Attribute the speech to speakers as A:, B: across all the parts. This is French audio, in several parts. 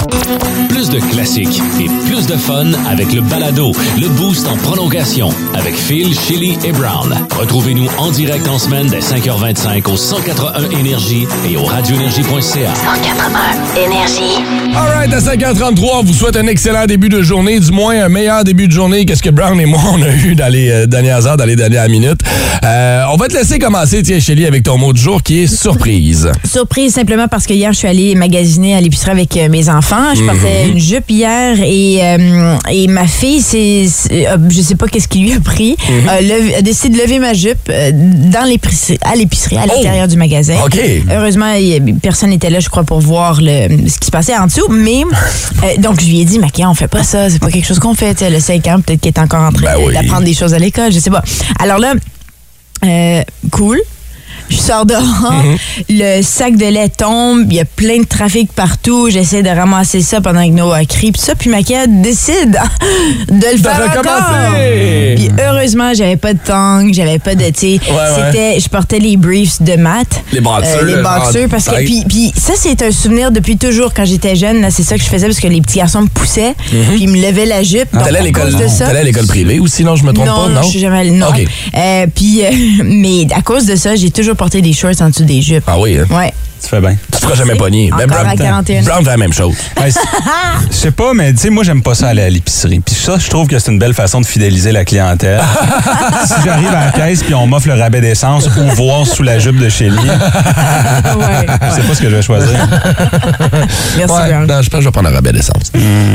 A: Plus de classiques et plus de fun avec le balado, le Boost en prolongation avec Phil, Chili et Brown. Retrouvez-nous en direct en semaine dès 5h25 au 181 Énergie et au radioénergie.ca.
B: 181 Énergie.
C: All right, à 5h33, on vous souhaite un excellent début de journée, du moins un meilleur début de journée que ce que Brown et moi on a eu dans les dernières heures, dans les dernières minutes. On va te laisser commencer, tiens, Chili, avec ton mot du jour qui est surprise.
D: Surprise simplement parce que hier, je suis allée magasiner à l'épicerie avec mes enfants. Je portais une jupe hier et ma fille, je sais pas qu'est-ce qui lui a pris, a décidé de lever ma jupe à l'épicerie, à l'intérieur du magasin.
C: OK.
D: Heureusement, personne n'était là, je crois, pour voir ce qui se passait en dessous. Mais donc, je lui ai dit, Maquia, on fait pas ça. C'est pas quelque chose qu'on fait. Elle a 5 ans, peut-être qu'elle est encore en train d'apprendre des choses à l'école. Je sais pas. Alors là, cool. Je sors dehors, le sac de lait tombe, il y a plein de trafic partout, j'essaie de ramasser ça pendant que Noah crie, puis ça, puis Maquia décide de le faire encore. Puis heureusement, j'avais pas de tongs, j'avais pas de, je portais les briefs de maths.
C: Les boxers.
D: Parce que, puis ça, c'est un souvenir depuis toujours quand j'étais jeune, là, c'est ça que je faisais parce que les petits garçons me poussaient, puis ils me levaient la jupe.
C: T'allais à l'école privée ou sinon je me trompe pas, non?
D: Non, je suis jamais allée, non.
C: Okay.
D: Mais à cause de ça, j'ai toujours porter des shorts en dessous des jupes.
C: Ah oui, hein?
D: Ouais.
E: Tu fais bien.
C: Tu te feras jamais pogner.
D: Encore à 41.
C: Brown fait la même chose.
E: Je sais pas, mais tu sais, moi, j'aime pas ça aller à l'épicerie. Puis ça, je trouve que c'est une belle façon de fidéliser la clientèle. Si j'arrive à la caisse puis on m'offre le rabais d'essence ou voir sous la jupe de Shelly, je sais pas ce que je vais choisir.
D: Merci, Brown.
C: Non, je pense que je vais prendre un rabais d'essence.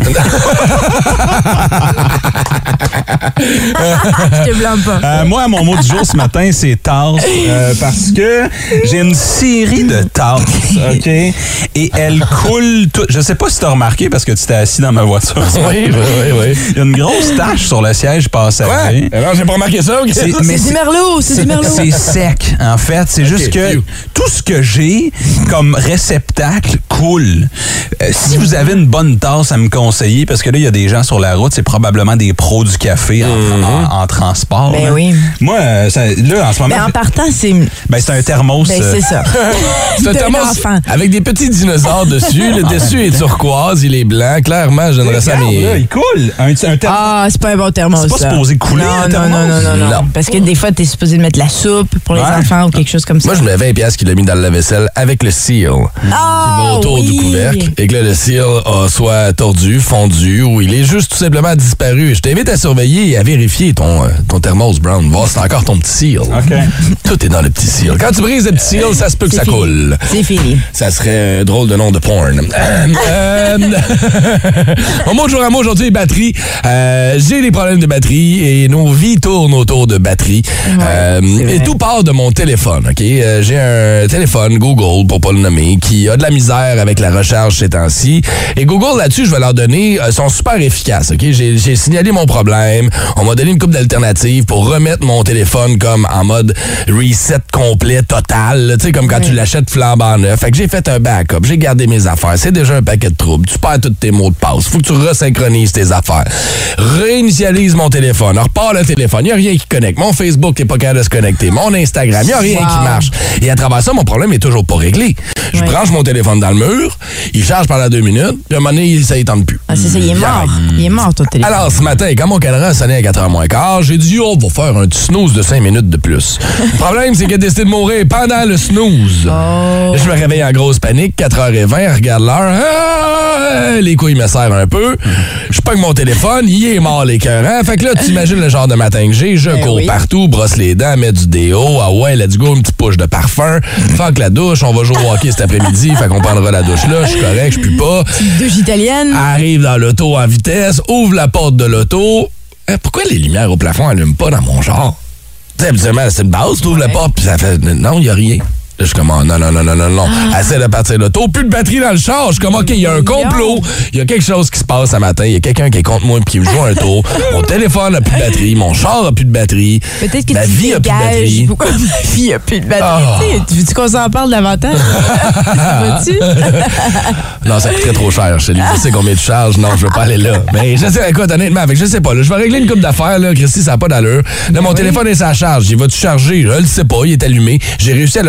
D: Je te blâme pas.
E: Moi, mon mot du jour ce matin, c'est tasse. Parce que j'ai une série de tasses, OK? Et elle coule tout. Je sais pas si tu as remarqué parce que tu t'es assis dans ma voiture.
C: Oui.
E: Il y a une grosse tache sur le siège passager.
C: Ouais. Non, j'ai pas remarqué ça. Okay.
D: C'est du merlot.
E: C'est sec, en fait. C'est juste que tout ce que j'ai comme réceptacle coule. Si vous avez une bonne tasse à me conseiller, parce que là, il y a des gens sur la route, c'est probablement des pros du café en transport.
D: Ben
E: là.
D: oui.
E: Moi, là, en ce moment...
D: Mais en partant, c'est...
E: c'est un thermos.
D: C'est ça.
C: C'est un thermos avec des petits dinosaures dessus. Le dessus est turquoise, il est blanc. Clairement, je donnerais ça à mes...
E: Là, il coule. Un thermos.
D: Ah, c'est pas un bon thermos,
E: c'est pas
D: ça.
E: supposé couler, un thermos.
D: Non. Parce que des fois, t'es supposé mettre la soupe pour les enfants ou quelque chose comme ça.
C: Moi, je mets 20$ qu'il a mis dans le lave-vaisselle avec le seal qui va autour du couvercle. Et que là, le seal a soit tordu, fondu ou il est juste tout simplement disparu. Je t'invite à surveiller et à vérifier ton thermos, Brown. Voir si c'est encore ton petit seal.
E: OK.
C: Tout est dans le petit seal. Quand tu brises le petit seal, ça se peut que ça coule.
D: C'est fini.
C: Ça serait un drôle de nom de porn. Mon mot de jour à moi aujourd'hui est batterie. J'ai des problèmes de batterie et nos vies tournent autour de batterie. Et tout part de mon téléphone. Ok, j'ai un téléphone Google, pour pas le nommer, qui a de la misère avec la recharge ces temps-ci. Et Google, là-dessus, je vais leur donner, sont super efficaces. Ok, j'ai signalé mon problème. On m'a donné une couple d'alternatives pour remettre mon téléphone comme en mode reset complet, total. Tu sais, comme quand tu l'achètes flambant neuf. Fait que j'ai fait un backup, j'ai gardé mes affaires. C'est déjà un paquet de troubles. Tu perds tous tes mots de passe. Faut que tu resynchronises tes affaires. Réinitialise mon téléphone. Repars le téléphone. Il n'y a rien qui connecte. Mon Facebook n'est pas capable de se connecter. Mon Instagram, il n'y a rien qui marche. Et à travers ça, mon problème n'est toujours pas réglé. Je branche mon téléphone dans le mur, il charge pendant 2 minutes, puis à un moment donné, ça ne tente plus.
D: Ah, c'est ça, il est mort. Il est mort, ton téléphone.
C: Alors, ce matin, quand mon cadran a sonné à 4h moins quart, j'ai dit, on va faire un petit snooze de 5 minutes de plus. Le problème, c'est qu'il a décidé de mourir pendant le snooze. Je me réveille en grosse panique, 4h20, regarde l'heure, les couilles me serrent un peu. Je pogne mon téléphone, il est mort l'écœurant. Fait que là, tu imagines le genre de matin que j'ai. Je cours partout, brosse les dents, mets du déo. Ah ouais, let's go, une petite push de parfum. Fuck la douche, on va jouer au hockey cet après-midi. Fait qu'on prendra la douche là, je suis correct, je pue pas.
D: Petite douche italienne.
C: Arrive dans l'auto en vitesse, ouvre la porte de l'auto. Pourquoi les lumières au plafond n'allument pas dans mon genre? Tu sais, habituellement, c'est une base, tu ouvres la porte, puis ça fait... Non, il n'y a rien. Là, je suis comme, non. Essaie de partir l'auto. Plus de batterie dans le char. Je suis comme, OK, il y a un complot. Il y a quelque chose qui se passe ce matin. Il y a quelqu'un qui est contre moi et qui me joue un tour. Mon téléphone n'a plus de batterie. Mon char n'a plus de batterie.
D: Peut-être que
C: ma vie n'a plus de batterie.
D: Pourquoi ma vie n'a plus de batterie? Tu veux-tu qu'on s'en parle davantage? Vas-tu?
C: Non, ça coûterait trop cher. Je sais combien tu charges. Non, je veux pas aller là. Mais je sais, écoute, honnêtement, avec, je sais pas. Là, je vais régler une couple d'affaires. Là, Christy, ça n'a pas d'allure. Là, mon téléphone est sa charge. Il va-tu charger? Je le sais pas. Il est allumé. J'ai réussi à le recharger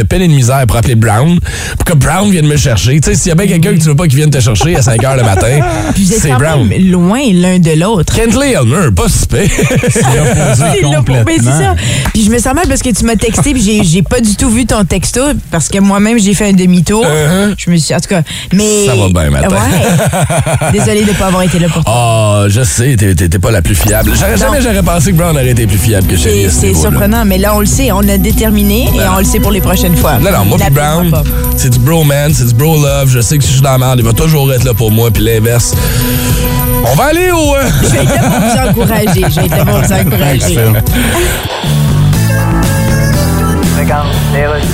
C: de peine et de misère pour appeler Brown, pour que Brown vienne me chercher. Tu sais, s'il y a bien quelqu'un que tu veux pas qu'il vienne te chercher à 5 h le matin, c'est Brown.
D: Loin l'un de l'autre.
C: Kentley Elmer, pas si pire.
D: C'est ça. Puis je me sens mal parce que tu m'as texté puis j'ai pas du tout vu ton texto parce que moi-même j'ai fait un demi-tour. Je me suis en tout cas, mais
C: ça va bien matin.
D: Ouais. Désolée de pas avoir été là pour toi.
C: Ah, je sais, t'es pas la plus fiable. J'aurais pensé que Brown aurait été plus fiable que Shelly.
D: C'est surprenant, mais là on le sait, on l'a déterminé et on le sait pour les prochaines fois.
C: Non, moi puis Brown, c'est du bromance, c'est du bro love. Je sais que si je suis dans la merde, il va toujours être là pour moi, puis l'inverse. On va aller au...
D: Je vais être là pour vous encourager.
F: Regarde, les rues.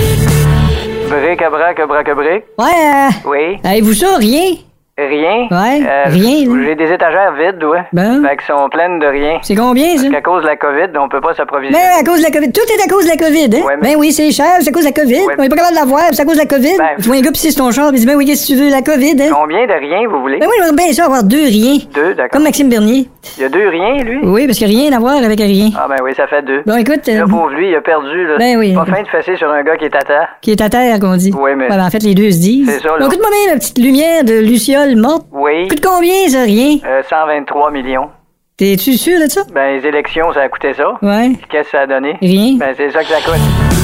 F: Bric-à-brac.
G: Ouais,
F: Oui.
G: avez-vous ça, rien?
F: Rien?
G: Ouais, rien, là.
F: J'ai des étagères vides, ouais.
G: Ben.
F: Fait qu'elles sont pleines de rien.
G: C'est combien, ça?
F: Parce qu'à cause de la COVID, on peut pas s'approvisionner.
G: Mais à cause de la COVID. Tout est à cause de la COVID, hein?
F: Ouais, mais...
G: Ben oui, c'est cher, c'est à cause de la COVID.
F: Ouais,
G: On est pas capable de l'avoir, c'est à cause de la COVID.
F: Ben...
G: Tu vois un gars pisser sur ton char, il dit, ben oui, qu'est-ce que tu veux, la COVID, hein?
F: Combien de rien, vous voulez?
G: Ben oui, j'aimerais bien ça avoir 2 rien.
F: 2, d'accord.
G: Comme Maxime Bernier.
F: Il y a 2 rien, lui?
G: Oui, parce qu'il n'y a rien à voir avec rien.
F: Ah ben oui, ça fait 2.
G: Bon, écoute...
F: Là, pauvre lui, il a perdu, là.
G: Ben oui.
F: Pas fin de fesser sur un gars qui est à terre.
G: Qui est à terre, qu'on dit.
F: Oui, mais...
G: Ouais, ben, en fait, les deux se disent.
F: C'est ça, là.
G: Bon, écoute-moi bien la petite lumière de Luciole morte.
F: Oui.
G: Coûte combien, ça, rien?
F: 123 millions.
G: T'es-tu sûr de ça?
F: Ben, les élections, ça a coûté ça.
G: Ouais.
F: Puis qu'est-ce que ça a donné?
G: Rien.
F: Ben, c'est ça que ça coûte.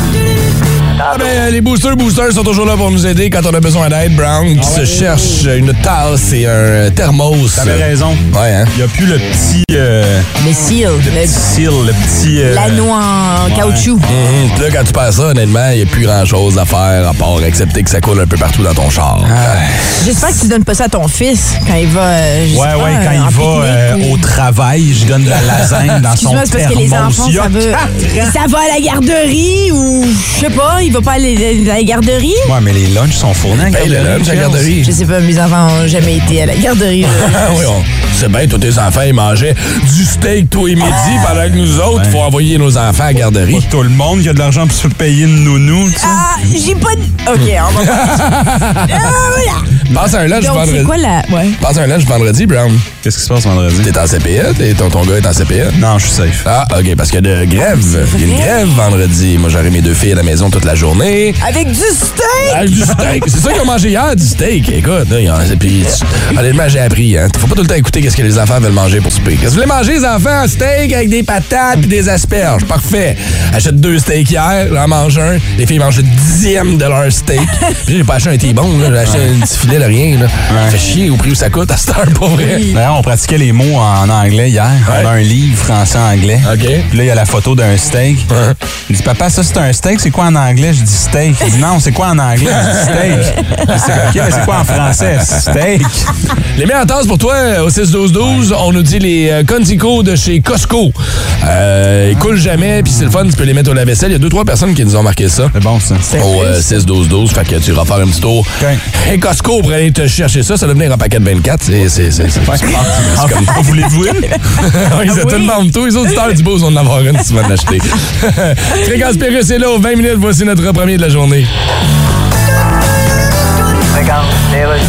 C: Ah ben, les boosters sont toujours là pour nous aider quand on a besoin d'aide. Brown qui se cherche une tasse et un thermos.
E: T'avais raison.
C: Ouais, hein?
E: Il n'y a plus le petit...
D: Le seal.
E: le petit...
D: L'anneau en caoutchouc.
C: Puis là, quand tu perds ça, honnêtement, il n'y a plus grand-chose à faire à part accepter que ça coule un peu partout dans ton char.
D: J'espère que tu donnes pas ça à ton fils quand il va...
E: quand il va au travail, je donne de la lasagne dans son
D: thermos. Excuse-moi, c'est parce que les enfants, ça va à la garderie ou... Je sais pas, il va pas aller à la garderie?
E: Ouais, mais les lunchs sont fournis à
C: la garderie.
D: Je sais pas, mes enfants ont jamais été à la garderie.
C: Oui, c'est bien, tous tes enfants, ils mangeaient du steak tous les midis pendant que nous autres, il faut envoyer nos enfants à la garderie.
E: Pas tout le monde qui a de l'argent pour se payer une nounou, tu sais.
D: Ah, j'ai pas de... OK, on va voilà.
C: Passe un lunch vendredi.
D: C'est quoi la... Ouais.
C: Passe un lunch vendredi, Brown.
E: Qu'est-ce qui se passe vendredi?
C: T'es en CPE? Ton gars est en CPE?
E: Non, je suis safe.
C: Ah, OK, parce que de grève. Il y a une grève vendredi. Moi, j'aurai mes 2 filles à la maison toute la journée.
D: Avec du steak!
C: Avec du steak. C'est ça qu'ils ont mangé hier, du steak. Écoute, là, puis, honnêtement, j'ai appris. Hein. Faut pas tout le temps écouter qu'est-ce que les enfants veulent manger pour souper. Qu'est-ce que vous voulez manger, les enfants? Un steak avec des patates puis des asperges. Parfait. Achète 2 steaks hier, j'en mange un. Les filles mangent le 10e de leur steak. Puis j'ai pas acheté un T-bone, là. J'ai acheté un petit filet de rien, là. Ça fait chier au prix où ça coûte à cette heure, pas vrai.
E: D'ailleurs, on pratiquait les mots en anglais hier.
C: Ouais.
E: On a un livre français-anglais.
C: OK.
E: Puis là, il y a la photo d'un steak. Il dit, papa, ça, c'est un steak. C'est quoi en anglais? Je dis steak. Il dit, non, c'est quoi en anglais? Je dis steak. OK, mais c'est quoi en français? Steak.
C: Les meilleures tasses pour toi, au 6-12-12, on nous dit les Contico de chez Costco. Ils coulent jamais, puis c'est le fun, tu peux les mettre au lave-vaisselle. Il y a 2-3 personnes qui nous ont marqué ça.
E: C'est bon, ça.
C: Au 6-12-12, fait que tu iras faire un petit tour.
E: Okay.
C: Et Costco, pour aller te chercher ça, ça doit venir en paquet de 24. C'est
E: comme voulez-vous une?
C: Ils ont tout le monde, tous les auditeurs du Boost vont en avoir une si tu vas l'acheter. Fréquence Pérusse est là, aux 20 minutes, voici notre premier de la journée.
F: Regarde, les rues.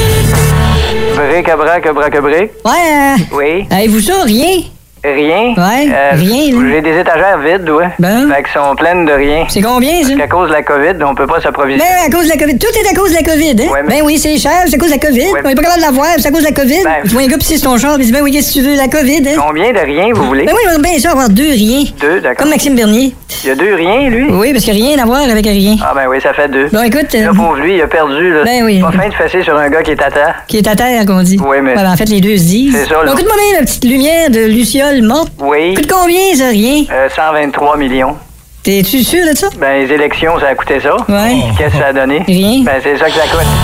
F: Bric-à-brac.
G: Ouais,
F: Oui.
G: avez-vous ça, rien?
F: Rien?
G: Ouais, rien, là.
F: J'ai des étagères vides, ouais.
G: Ben.
F: Fait qu'elles sont pleines de rien.
G: C'est combien, ça?
F: Parce qu'à cause de la COVID, on peut pas s'approvisionner.
G: Ben, à cause de la COVID. Tout est à cause de la COVID, hein?
F: Ouais, mais...
G: Ben oui, c'est cher, c'est à cause de la COVID.
F: Ouais.
G: On est pas capable de l'avoir, c'est à cause de la COVID.
F: Ben...
G: Tu vois un gars pisser sur ton char, il dit, ben oui, qu'est-ce que tu veux, la COVID, hein?
F: Combien de rien, vous voulez?
G: Ben oui, j'aimerais bien ça avoir 2 rien.
F: 2, d'accord.
G: Comme Maxime Bernier.
F: Il y a 2 rien, lui?
G: Oui, parce qu'il n'y a rien à voir avec rien.
F: Ah ben oui, ça fait 2.
G: Bon, écoute...
F: Là, pauvre lui, il a perdu, là.
G: Ben oui.
F: Pas fin de fesser sur un gars qui est à terre.
G: Qui est à terre, qu'on dit.
F: Oui, mais...
G: Ouais, ben, en fait, les deux se disent.
F: C'est ça, là.
G: Bon, écoute-moi bien la petite lumière de Luciole morte.
F: Oui.
G: Coûte combien, ça, rien?
F: 123 millions.
G: T'es-tu sûr de ça?
F: Ben, les élections, ça a coûté ça.
G: Ouais.
F: Puis qu'est-ce que ça a donné?
G: Rien.
F: Ben, c'est ça que ça coûte.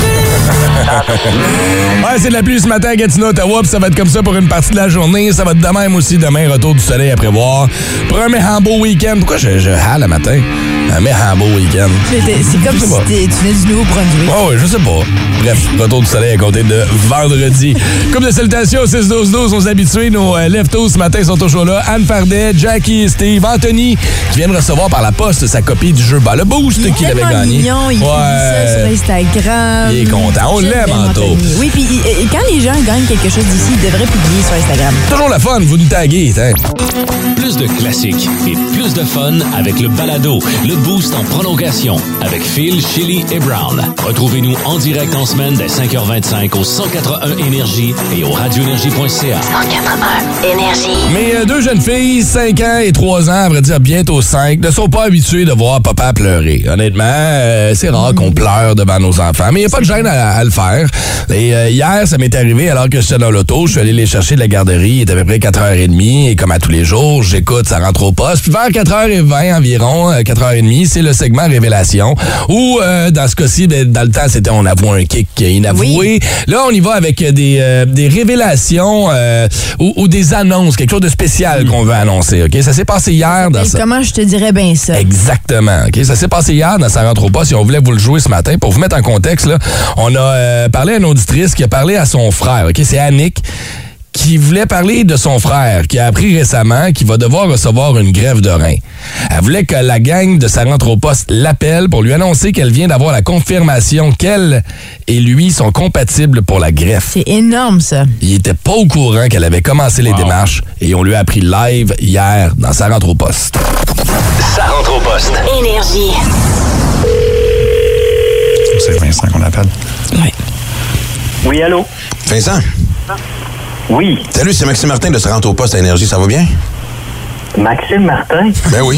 C: Ouais, c'est de la pluie ce matin à Gatineau, Ottawa, puis ça va être comme ça pour une partie de la journée. Ça va être de même aussi demain, retour du soleil à prévoir. Pour un méchant beau week-end. Pourquoi je hale le matin? Un méchant beau week-end.
D: C'est comme si tu venais du Nouveau-Brunswick.
C: Ouais, je sais pas. Bref, retour du soleil à compter de vendredi. Couple de salutations au 6-12-12, nos habitués, nos leftos ce matin sont toujours là. Anne Fardet, Jackie, Steve, Anthony, qui viennent recevoir par la poste sa copie du jeu Le Boost qu'il avait gagné.
D: Mignon, il publie ça sur Instagram.
C: Il est content, on l'aime, Anto.
D: Oui, puis quand les gens gagnent quelque chose d'ici, ils devraient publier sur Instagram.
C: Toujours la fun, vous nous taguez, hein.
A: Plus de classiques et plus de fun avec le balado, le Boost en prolongation avec Phil, Chili et Brown. Retrouvez-nous en direct en semaine dès 5h25 au 181 Énergie et au radioénergie.ca.
B: 181 Énergie.
C: Mes deux jeunes filles, 5 ans et 3 ans, à vrai dire bientôt 5, ne sont pas habituées de voir papa pleurer. Honnêtement, c'est rare qu'on pleure devant nos enfants, mais il n'y a pas de gêne à le faire. Et hier, ça m'est arrivé alors que j'étais dans l'auto, je suis allé les chercher de la garderie, il était à peu près 4h30 et comme à tous les jours, j'écoute, ça rentre au poste. Puis vers 4h20 environ, 4h30, c'est le segment Révélation où, dans ce cas-ci, dans le temps, c'était on avoue un kick inavoué. Oui. Là, on y va avec des révélations ou des annonces, quelque chose de spécial qu'on veut annoncer. Ok, ça s'est passé hier.
D: Comment je te dirais bien ça?
C: Exactement. Ok, ça s'est passé hier dans Ça rentre au poste et on voulait vous le jouer ce matin. Pour vous mettre en contexte, là, on a parlé à une auditrice qui a parlé à son frère. Ok, c'est Annick qui voulait parler de son frère, qui a appris récemment qu'il va devoir recevoir une greffe de rein. Elle voulait que la gang de Ça rentre au poste l'appelle pour lui annoncer qu'elle vient d'avoir la confirmation qu'elle et lui sont compatibles pour la greffe.
D: C'est énorme, ça.
C: Il était pas au courant qu'elle avait commencé les démarches et on lui a appris live hier dans Ça rentre au poste.
A: Ça rentre au poste.
B: Énergie.
H: C'est Vincent qu'on appelle.
D: Oui.
F: Oui, allô?
I: Vincent?
F: Oui.
I: Salut, c'est Maxime Martin de Se rentre au poste à Énergie, ça va bien?
F: Maxime Martin?
I: Ben oui.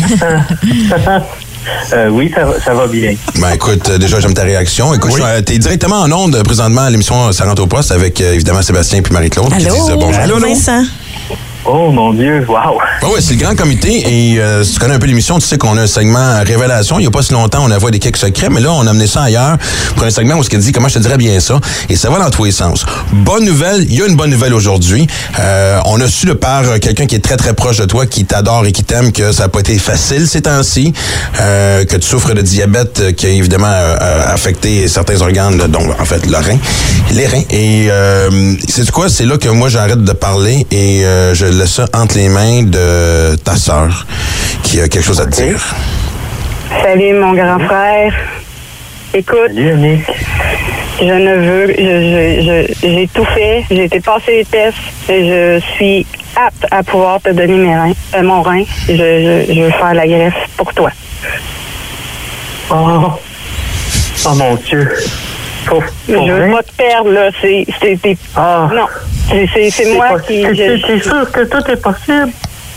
F: Oui, ça va bien.
I: Ben écoute, déjà j'aime ta réaction. Écoute, t'es directement en onde présentement à l'émission Ça rentre au poste avec évidemment Sébastien puis Marie-Claude.
D: Allô?
I: Qui disent, bonjour.
D: Allô, Vincent?
F: Oh mon Dieu, wow!
I: Oui, c'est le grand comité et si tu connais un peu l'émission, tu sais qu'on a un segment Révélation. Il n'y a pas si longtemps, on a vu des quelques secrets, mais là, on a amené ça ailleurs pour un segment où ce qu'elle dit, comment je te dirais bien ça, et ça va dans tous les sens. Bonne nouvelle, il y a une bonne nouvelle aujourd'hui. On a su de par quelqu'un qui est très très proche de toi, qui t'adore et qui t'aime, que ça n'a pas été facile ces temps-ci, que tu souffres de diabète qui a évidemment affecté certains organes, dont en fait le rein, les reins. Et c'est quoi? C'est là que moi j'arrête de parler et je laisse ça entre les mains de ta sœur qui a quelque chose à te dire.
J: Salut, mon grand frère. Écoute,
F: Salut, Annick.
J: je ne veux... j'ai tout fait. J'ai été passer les tests et je suis apte à pouvoir te donner mon rein. Je veux faire la greffe pour toi.
F: Oh mon Dieu.
J: Je veux pas te perdre, là. Non. C'est moi qui...
F: T'es sûr que tout est possible?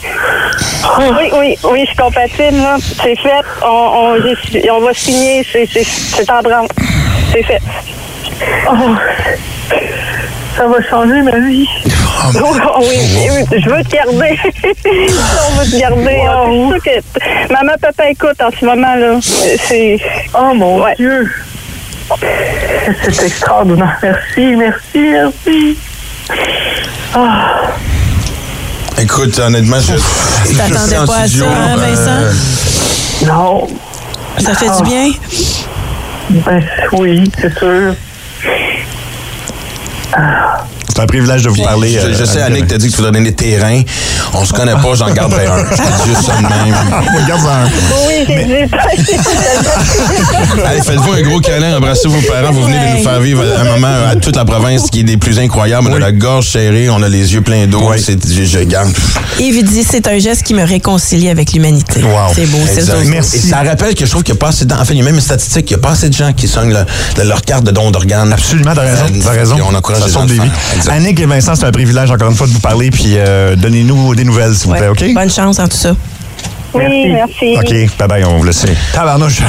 J: Oui, je suis compatible, là. C'est fait. On va signer. C'est en branle. C'est fait.
F: Oh, ça va changer ma vie.
J: Oui, je veux te garder. On veut te garder. C'est sûr que maman, papa écoute en ce moment, là. C'est...
F: Oh mon Dieu. C'est extraordinaire. Merci.
I: Écoute, honnêtement, je
D: t'attendais pas à ça, hein, Vincent?
F: Non.
D: Ça fait du bien?
F: Ben oui, c'est sûr.
H: C'est un privilège de vous parler.
I: Je sais, Annick t'a dit que tu voudrais donner tes reins. On se connaît pas, j'en garderai un. C'est juste ça de même.
H: On garde un.
J: Oui, j'ai
I: Allez, faites-vous un gros câlin, embrassez vos parents. Vous venez de nous faire vivre un moment à toute la province qui est des plus incroyables. On a la gorge serrée, on a les yeux pleins d'eau. Je garde.
K: Yves dit, c'est un geste qui me réconcilie avec l'humanité.
H: Wow.
K: C'est beau, c'est ça.
H: Merci.
I: Et ça rappelle que je trouve qu'il n'y a pas assez de... En fait, il y a même une statistique, il n'y a pas assez de gens qui soignent leur carte de don d'organes.
H: Absolument, t'as raison.
I: Et on encourage
H: ça
I: les gens
H: sauve
I: de
H: des vies.
I: faire.
H: Annick et Vincent, c'est un privilège encore une fois de vous parler, puis donnez-nous des nouvelles, s'il vous plaît, OK?
K: Bonne chance dans tout ça.
J: Oui, merci.
H: OK, bye-bye, on va vous laisser. Tabarnouche,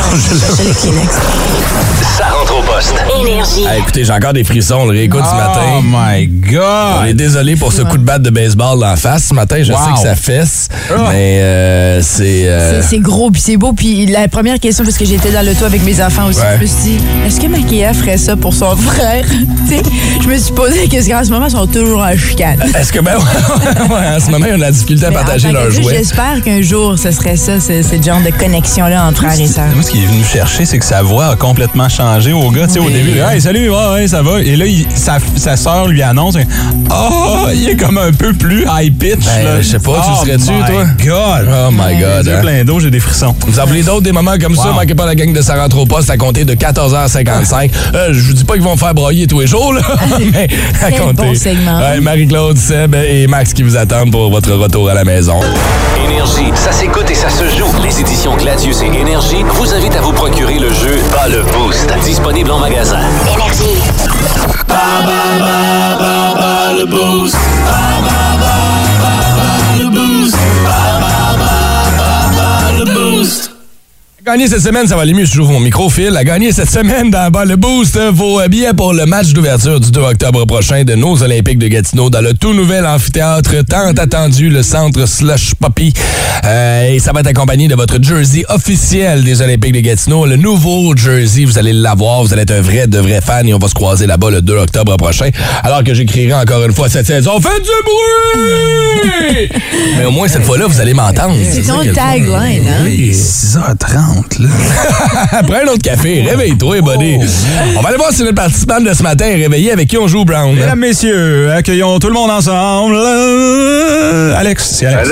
A: Ça rentre au poste.
B: Énergie.
C: Ah, écoutez, j'ai encore des frissons, on le réécoute ce matin.
E: Oh my God!
C: On est désolé pour ce coup de batte de baseball en face ce matin. Je sais que ça fesse, mais
D: C'est gros, puis c'est beau. Puis la première question, parce que j'étais dans l'auto avec mes enfants aussi, je me suis dit, est-ce que Maquia ferait ça pour son frère? Je me suis posé la question. En ce moment, ils sont toujours en chicane.
C: Est-ce que, en ce moment, ils ont de la difficulté à partager leurs jouets.
D: J'espère qu'un jour, ce serait ça, c'est ce genre de connexion-là entre frères et sœurs.
E: Moi, ce qui est venu me chercher, c'est que sa voix a complètement changé au gars. Tu sais, au début, hey, salut, ouais, ça va. Et là, sa sœur lui annonce, il est comme un peu plus high-pitch.
C: Je sais pas, tu le serais-tu, toi? Oh my God.
E: J'ai plein d'eau, j'ai des frissons.
C: Vous en voulez d'autres des moments comme ça? Manquez pas la gang de Ça rentre au poste à compter de 14h55. Je vous dis pas qu'ils vont faire broyer tous les jours, là, mais à compter.
D: Bon segment.
C: Ouais, Marie-Claude, Seb et Max qui vous attendent pour votre retour à la maison.
A: Énergie, ça s'écoute et ça se joue. Les éditions Gladius et Énergie vous invitent à vous procurer le jeu Bas le Boost, disponible en magasin.
B: Énergie.
A: Le Boost. Le Boost. Le Boost.
C: Gagner cette semaine, ça va aller mieux si j'ouvre mon micro-fil. À gagner cette semaine dans Bas le Boost, vos billets pour le match d'ouverture du 2 octobre prochain de nos Olympiques de Gatineau dans le tout nouvel amphithéâtre tant attendu, le centre Slush Poppy. Et ça va être accompagné de votre jersey officiel des Olympiques de Gatineau. Le nouveau jersey, vous allez l'avoir. Vous allez être un vrai de vrai fan et on va se croiser là-bas le 2 octobre prochain. Alors que j'écrirai encore une fois cette saison. Faites du bruit! Mais au moins, cette fois-là, vous allez m'entendre.
D: C'est ton tagline, hein?
E: Oui, 6h30. Là.
C: Prends un autre café, réveille-toi, buddy. On va aller voir si notre participante de ce matin est réveillée avec qui on joue Brown.
E: Mesdames, messieurs, accueillons tout le monde ensemble. Alex, c'est Alex.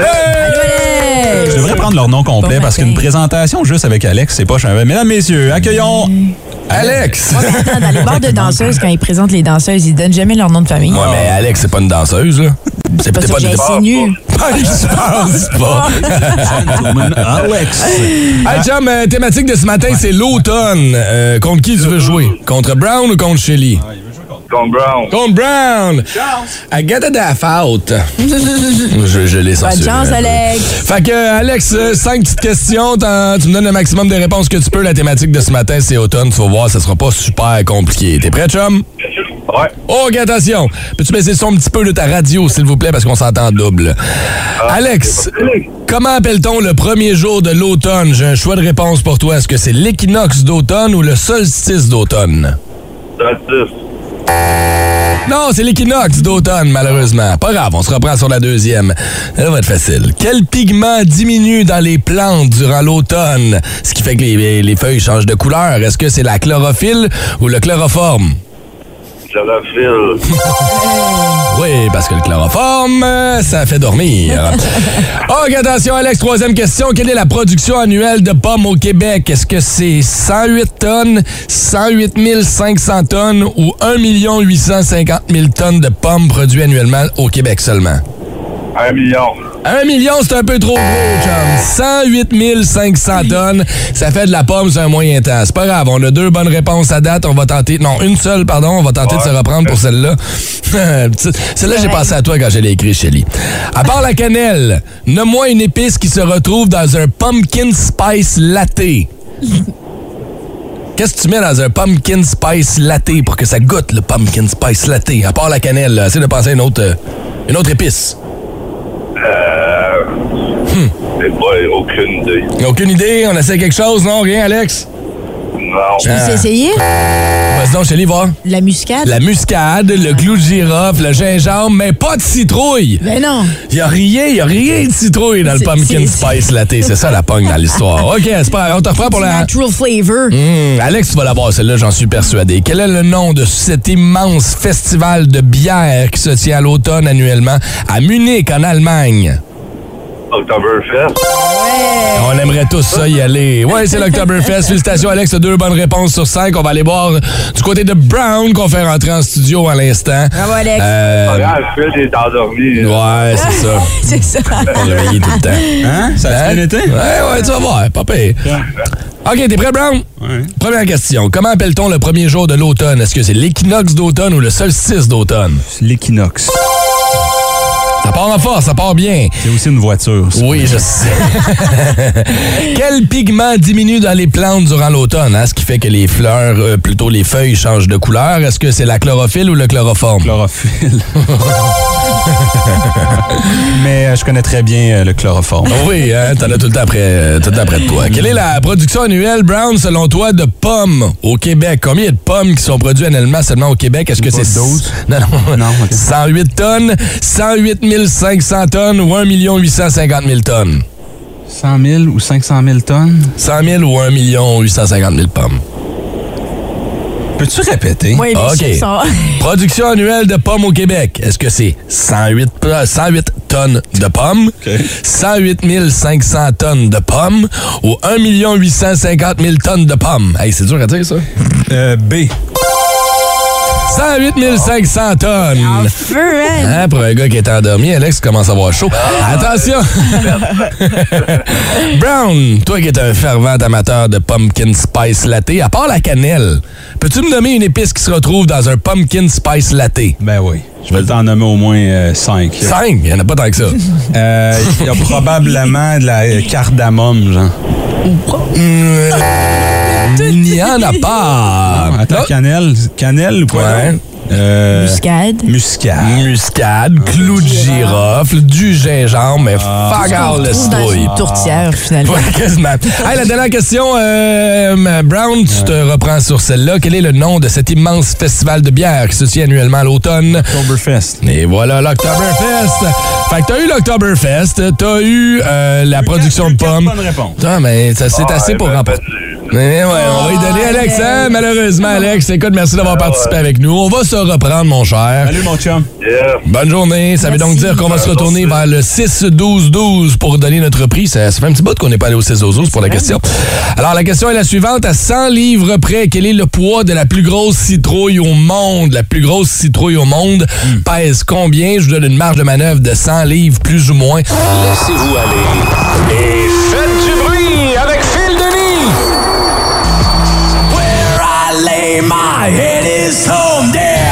E: Je devrais prendre leur nom complet parce qu'une présentation juste avec Alex, c'est pas chiant. Mesdames, messieurs, accueillons Alex.
D: Dans les bars de danseuses, quand ils présentent les danseuses, ils donnent jamais leur nom de famille.
C: Ouais, mais Alex, c'est pas une danseuse, là.
D: C'est pas ça que j'ai insinué.
C: Je pense pas.
E: Alex.
C: Hey, chum, thématique de ce matin, c'est l'automne. Contre qui tu veux jouer? Contre Brown ou contre Shelly?
F: Contre Brown.
C: Contre Brown. I get a daff out. Je l'ai censuré.
D: Bonne chance, Alex.
C: Fait que, Alex, 5 petites questions. Tu me donnes le maximum de réponses que tu peux. La thématique de ce matin, c'est automne. Tu vas voir, ça sera pas super compliqué. T'es prêt, chum?
F: Ouais.
C: OK, attention. Peux-tu baisser le son un petit peu de ta radio, s'il vous plaît, parce qu'on s'entend double. Alex, comment appelle-t-on le premier jour de l'automne? J'ai un choix de réponse pour toi. Est-ce que c'est l'équinoxe d'automne ou le solstice d'automne?
F: Solstice.
C: Non, c'est l'équinoxe d'automne, malheureusement. Pas grave, on se reprend sur la deuxième. Ça va être facile. Quel pigment diminue dans les plantes durant l'automne? Ce qui fait que les feuilles changent de couleur. Est-ce que c'est la chlorophylle ou le chloroforme?
F: Chlorophylle.
C: Oui, parce que le chloroforme, ça fait dormir. OK, attention, Alex, troisième question. Quelle est la production annuelle de pommes au Québec? Est-ce que c'est 108 tonnes, 108 500 tonnes ou 1 850 000 tonnes de pommes produites annuellement au Québec seulement?
F: 1 million.
C: 1 million, c'est un peu trop gros, chum. 108 500 tonnes, ça fait de la pomme sur un moyen temps. C'est pas grave, on a 2 bonnes réponses à date. On va tenter... Non, une seule, pardon. On va tenter de se reprendre pour celle-là. Celle-là, j'ai pensé à toi quand je l'ai écrit, Shelly. À part la cannelle, nomme-moi une épice qui se retrouve dans un pumpkin spice latte. Qu'est-ce que tu mets dans un pumpkin spice latte pour que ça goûte le pumpkin spice latte? À part la cannelle, là, essaie de penser à une autre épice.
F: J'ai pas aucune idée.
C: Aucune idée? On essaie quelque chose? Non, rien, Alex?
F: Non.
D: Tu peux essayer?
C: Vas-y donc, Shelly, va.
D: La muscade?
C: La muscade, le clou de girofle, le gingembre, mais pas de citrouille.
D: Ben non.
C: Il y a rien de citrouille dans le pumpkin spice latte. C'est ça la pogne dans l'histoire. OK, c'est pas grave. On te reprend pour la...
D: Natural flavor.
C: Alex, tu vas l'avoir, celle-là, j'en suis persuadé. Quel est le nom de cet immense festival de bière qui se tient à l'automne annuellement à Munich, en Allemagne?
F: Oktoberfest.
C: On aimerait tous ça y aller. Ouais, c'est l'Oktoberfest. Félicitations, Alex. 2 bonnes réponses sur 5. On va aller voir du côté de Brown qu'on fait rentrer en studio à l'instant.
D: Bravo, Alex.
F: Regarde, Phil est endormi.
C: Ouais, c'est ça.
D: C'est ça.
C: On va réveiller tout le temps.
E: Hein? Ça a bien été?
C: Ouais, tu vas voir. Pas pire. OK, t'es prêt, Brown?
E: Ouais.
C: Première question. Comment appelle-t-on le premier jour de l'automne? Est-ce que c'est l'équinoxe d'automne ou le solstice d'automne?
E: L'équinoxe.
C: Ça part en force, ça part bien.
E: C'est aussi une voiture. Ça.
C: Oui, je sais. Quel pigment diminue dans les plantes durant l'automne? Hein? Ce qui fait que les fleurs, plutôt les feuilles, changent de couleur. Est-ce que c'est la chlorophylle ou le chloroforme?
E: Chlorophylle. Mais je connais très bien le chloroforme.
C: Oui, hein, t'en as tout le temps près de toi. Quelle est la production annuelle, Brown, selon toi, de pommes au Québec? Combien de pommes qui sont produites annuellement seulement au Québec? Est-ce que c'est
E: 12?
C: Non.
E: Okay.
C: 108 tonnes, 108 500 tonnes ou 1 850 000 tonnes?
E: 100 000 ou 500 000 tonnes?
C: 100 000 ou 1 850 000 pommes.
E: Peux-tu répéter?
D: Oui,
C: OK. Production annuelle de pommes au Québec. Est-ce que c'est 108 tonnes de pommes, 108 500 tonnes de pommes ou 1 850 000 tonnes de pommes? Hey, c'est dur à dire, ça?
E: B.
C: 108 500 tonnes.
D: En feu, hein?
C: Hein, pour un gars qui est endormi, Alex commence à avoir chaud. Attention! Brown, toi qui es un fervent amateur de pumpkin spice latte, à part la cannelle, peux-tu me nommer une épice qui se retrouve dans un pumpkin spice latte?
E: Ben oui. Je vais t'en nommer au moins 5.
C: 5? Il n'y en a pas tant que ça.
E: Il y a probablement de la cardamome, genre.
C: Il n'y en a pas.
E: Attends, cannelle ou quoi?
C: Ouais. Muscade, clou de girofle, du gingembre, mais fagarde le stouille.
D: Une tourtière, finalement.
C: Ouais, quasiment. Hey, la dernière question, Brown, tu te reprends sur celle-là. Quel est le nom de cet immense festival de bière qui se tient annuellement à l'automne?
E: Oktoberfest.
C: Et voilà, l'Oktoberfest. Fait que t'as eu l'Oktoberfest, t'as eu la production de pommes.
E: Bonne réponse.
C: Ah, mais ça c'est assez pour remporter. Mais ouais, on va y donner, Alex, hein? Malheureusement, Alex. Écoute, merci d'avoir participé avec nous. On va se reprendre, mon cher.
E: Salut, mon chum.
F: Yeah.
C: Bonne journée. Ça veut donc dire qu'on va se retourner vers le 6-12-12 pour donner notre prix. Ça fait un petit bout qu'on n'est pas allé au 6-12-12 pour la question. Alors, la question est la suivante. À 100 livres près, quel est le poids de la plus grosse citrouille au monde? La plus grosse citrouille au monde pèse combien? Je vous donne une marge de manœuvre de 100 livres, plus ou moins.
A: Laissez-vous aller et faites du bruit avec Phil Denis.
C: Where I lay my head is home there.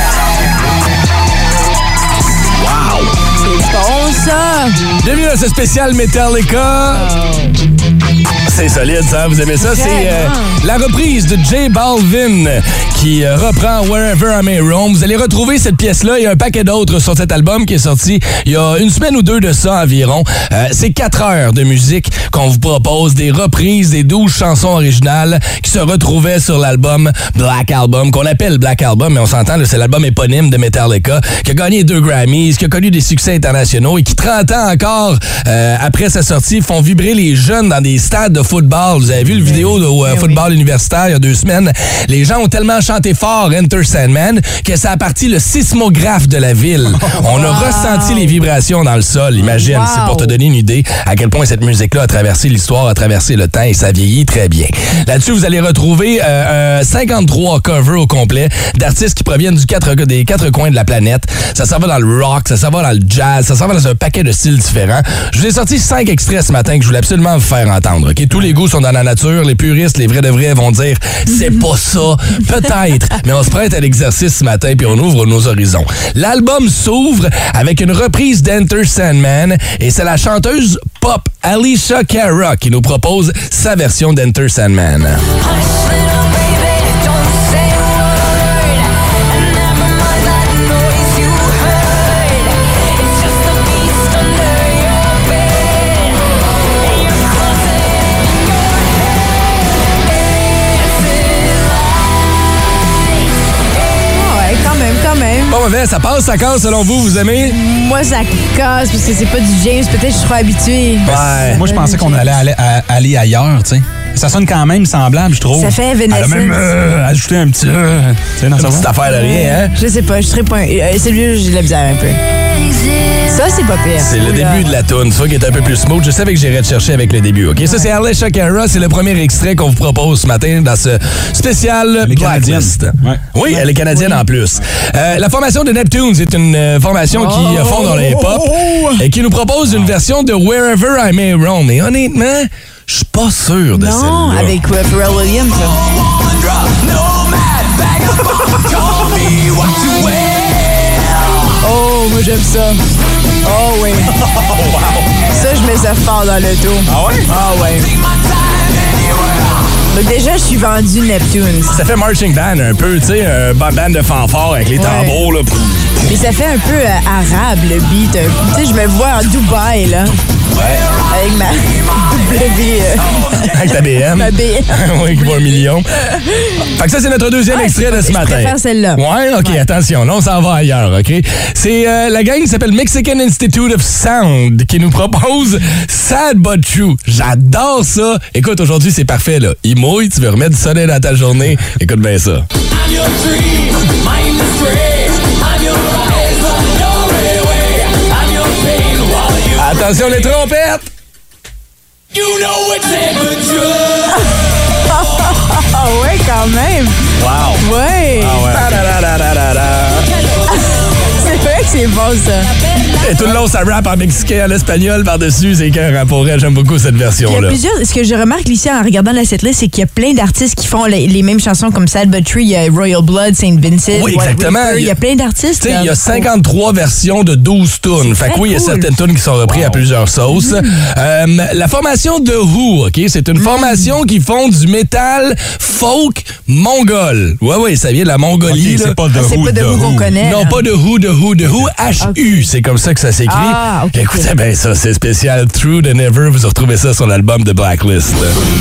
C: Wow!
D: C'est bon, ça!
C: Bienvenue à ce spécial Metallica. C'est solide, ça. Vous aimez ça? C'est la reprise de J Balvin qui reprend Wherever I May Roam. Vous allez retrouver cette pièce-là. Il y a un paquet d'autres sur cet album qui est sorti il y a une semaine ou deux de ça environ. C'est 4 heures de musique qu'on vous propose, des reprises des 12 chansons originales qui se retrouvaient sur l'album Black Album, qu'on appelle Black Album, mais on s'entend, c'est l'album éponyme de Metallica, qui a gagné 2 Grammys, qui a connu des succès internationaux et qui, 30 ans encore après sa sortie, font vibrer les jeunes dans des stades de football. Vous avez vu le vidéo de football universitaire il y a 2 semaines. Les gens ont tellement chanté fort Enter Sandman que ça a parti le sismographe de la ville. On a ressenti les vibrations dans le sol. Imagine, c'est pour te donner une idée à quel point cette musique-là a traversé l'histoire, a traversé le temps et ça vieillit très bien. Là-dessus, vous allez retrouver 53 covers au complet d'artistes qui proviennent des 4 coins de la planète. Ça s'en va dans le rock, ça s'en va dans le jazz, ça s'en va dans un paquet de styles différents. Je vous ai sorti 5 extraits ce matin que je voulais absolument vous faire entendre. Okay? Tous les goûts sont dans la nature. Les puristes, les vrais de vrais vont dire c'est pas ça. Peut-être, mais on se prête à l'exercice ce matin puis on ouvre nos horizons. L'album s'ouvre avec une reprise d'Enter Sandman et c'est la chanteuse pop Alicia Cara qui nous propose sa version d'Enter Sandman. Pas mauvais, ça passe, ça casse selon vous, vous aimez?
D: Moi, ça casse parce que c'est pas du James, peut-être que je suis trop habituée.
E: Ouais. Moi, je pensais qu'on allait aller ailleurs, tu sais. Ça sonne quand même semblable, je trouve.
D: Ça fait Evanescence.
E: Elle a même ajouté un petit...
C: une petite affaire de rien, hein?
D: Je sais pas, je serais pas... C'est lui, j'ai de la misère un peu. Ça, c'est pas pire.
C: C'est le début de la toune, ça qui est un peu plus smooth. Je savais que j'irais te chercher avec le début, OK? Ça, c'est Alicia Cara. C'est le premier extrait qu'on vous propose ce matin dans ce spécial Blacklist.
E: Ouais.
C: Oui, elle est canadienne en plus. La formation de Neptune, c'est une formation qui fond dans le hip-hop et qui nous propose une version de Wherever I May Roam. Et honnêtement, je suis pas sûr de celle-là.
D: Non, avec Pharrell Williams. Oh, moi j'aime ça. Oh oui. Ça, je mets ça fort dans le dos.
C: Ah ouais?
D: Ah ouais. Donc déjà, je suis vendu Neptune.
C: Ça fait marching band un peu, tu sais, un band de fanfare avec les tambours, là.
D: Mais ça fait un peu arabe, le beat. Tu sais, je me vois en Dubaï, là.
C: Ouais.
D: Avec ma
C: Avec ta BM.
D: Ma BM.
C: Oui, qui vaut 1 million. Fait que ça, c'est notre deuxième extrait de ce matin.
D: Je préfère celle-là.
C: Ouais, OK, attention. Là, on s'en va ailleurs, OK? C'est la gang qui s'appelle Mexican Institute of Sound qui nous propose Sad But True. J'adore ça. Écoute, aujourd'hui, c'est parfait, là. Il mouille, tu veux remettre du soleil dans ta journée. Écoute bien ça. Attention les trompettes!
D: You know it's Ah ouais, quand même!
C: Wow!
D: Ouais!
C: Ah ouais.
D: C'est vrai que c'est bon, ça.
C: Et tout le long, ça rappe en mexicain, en espagnol par-dessus. C'est écœurant pour elle. J'aime beaucoup cette version-là.
D: Il y a plusieurs... Ce que je remarque ici en regardant la setlist, c'est qu'il y a plein d'artistes qui font les mêmes chansons comme Sad But True. Il y a Royal Blood, Saint Vincent.
C: Oui, exactement.
D: Il y a plein d'artistes.
C: Il y a 53 versions de 12 tunes. Fait que oui, il y a certaines tunes qui sont reprises à plusieurs sauces. La formation de Who, OK? C'est une formation qui font du métal folk mongol. Oui, ça vient de la Mongolie.
E: Okay, c'est pas de
D: Who qu'on connaît.
C: Non, pas de Who, H-U. C'est comme ça que ça s'écrit.
D: Ah, okay,
C: écoutez bien ça, c'est spécial. True Than Ever, vous retrouvez ça sur l'album de Blacklist.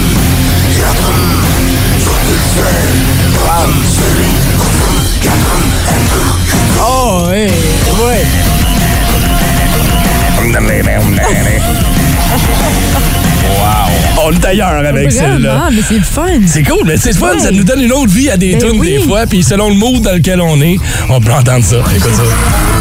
D: Oh, oui, ouais.
C: Wow! On est ailleurs avec celle-là.
D: Mais c'est le fun.
C: C'est cool, mais c'est fun, ça nous donne une autre vie à des tunes des fois, puis selon le mood dans lequel on est, on peut entendre ça. Écoute ça.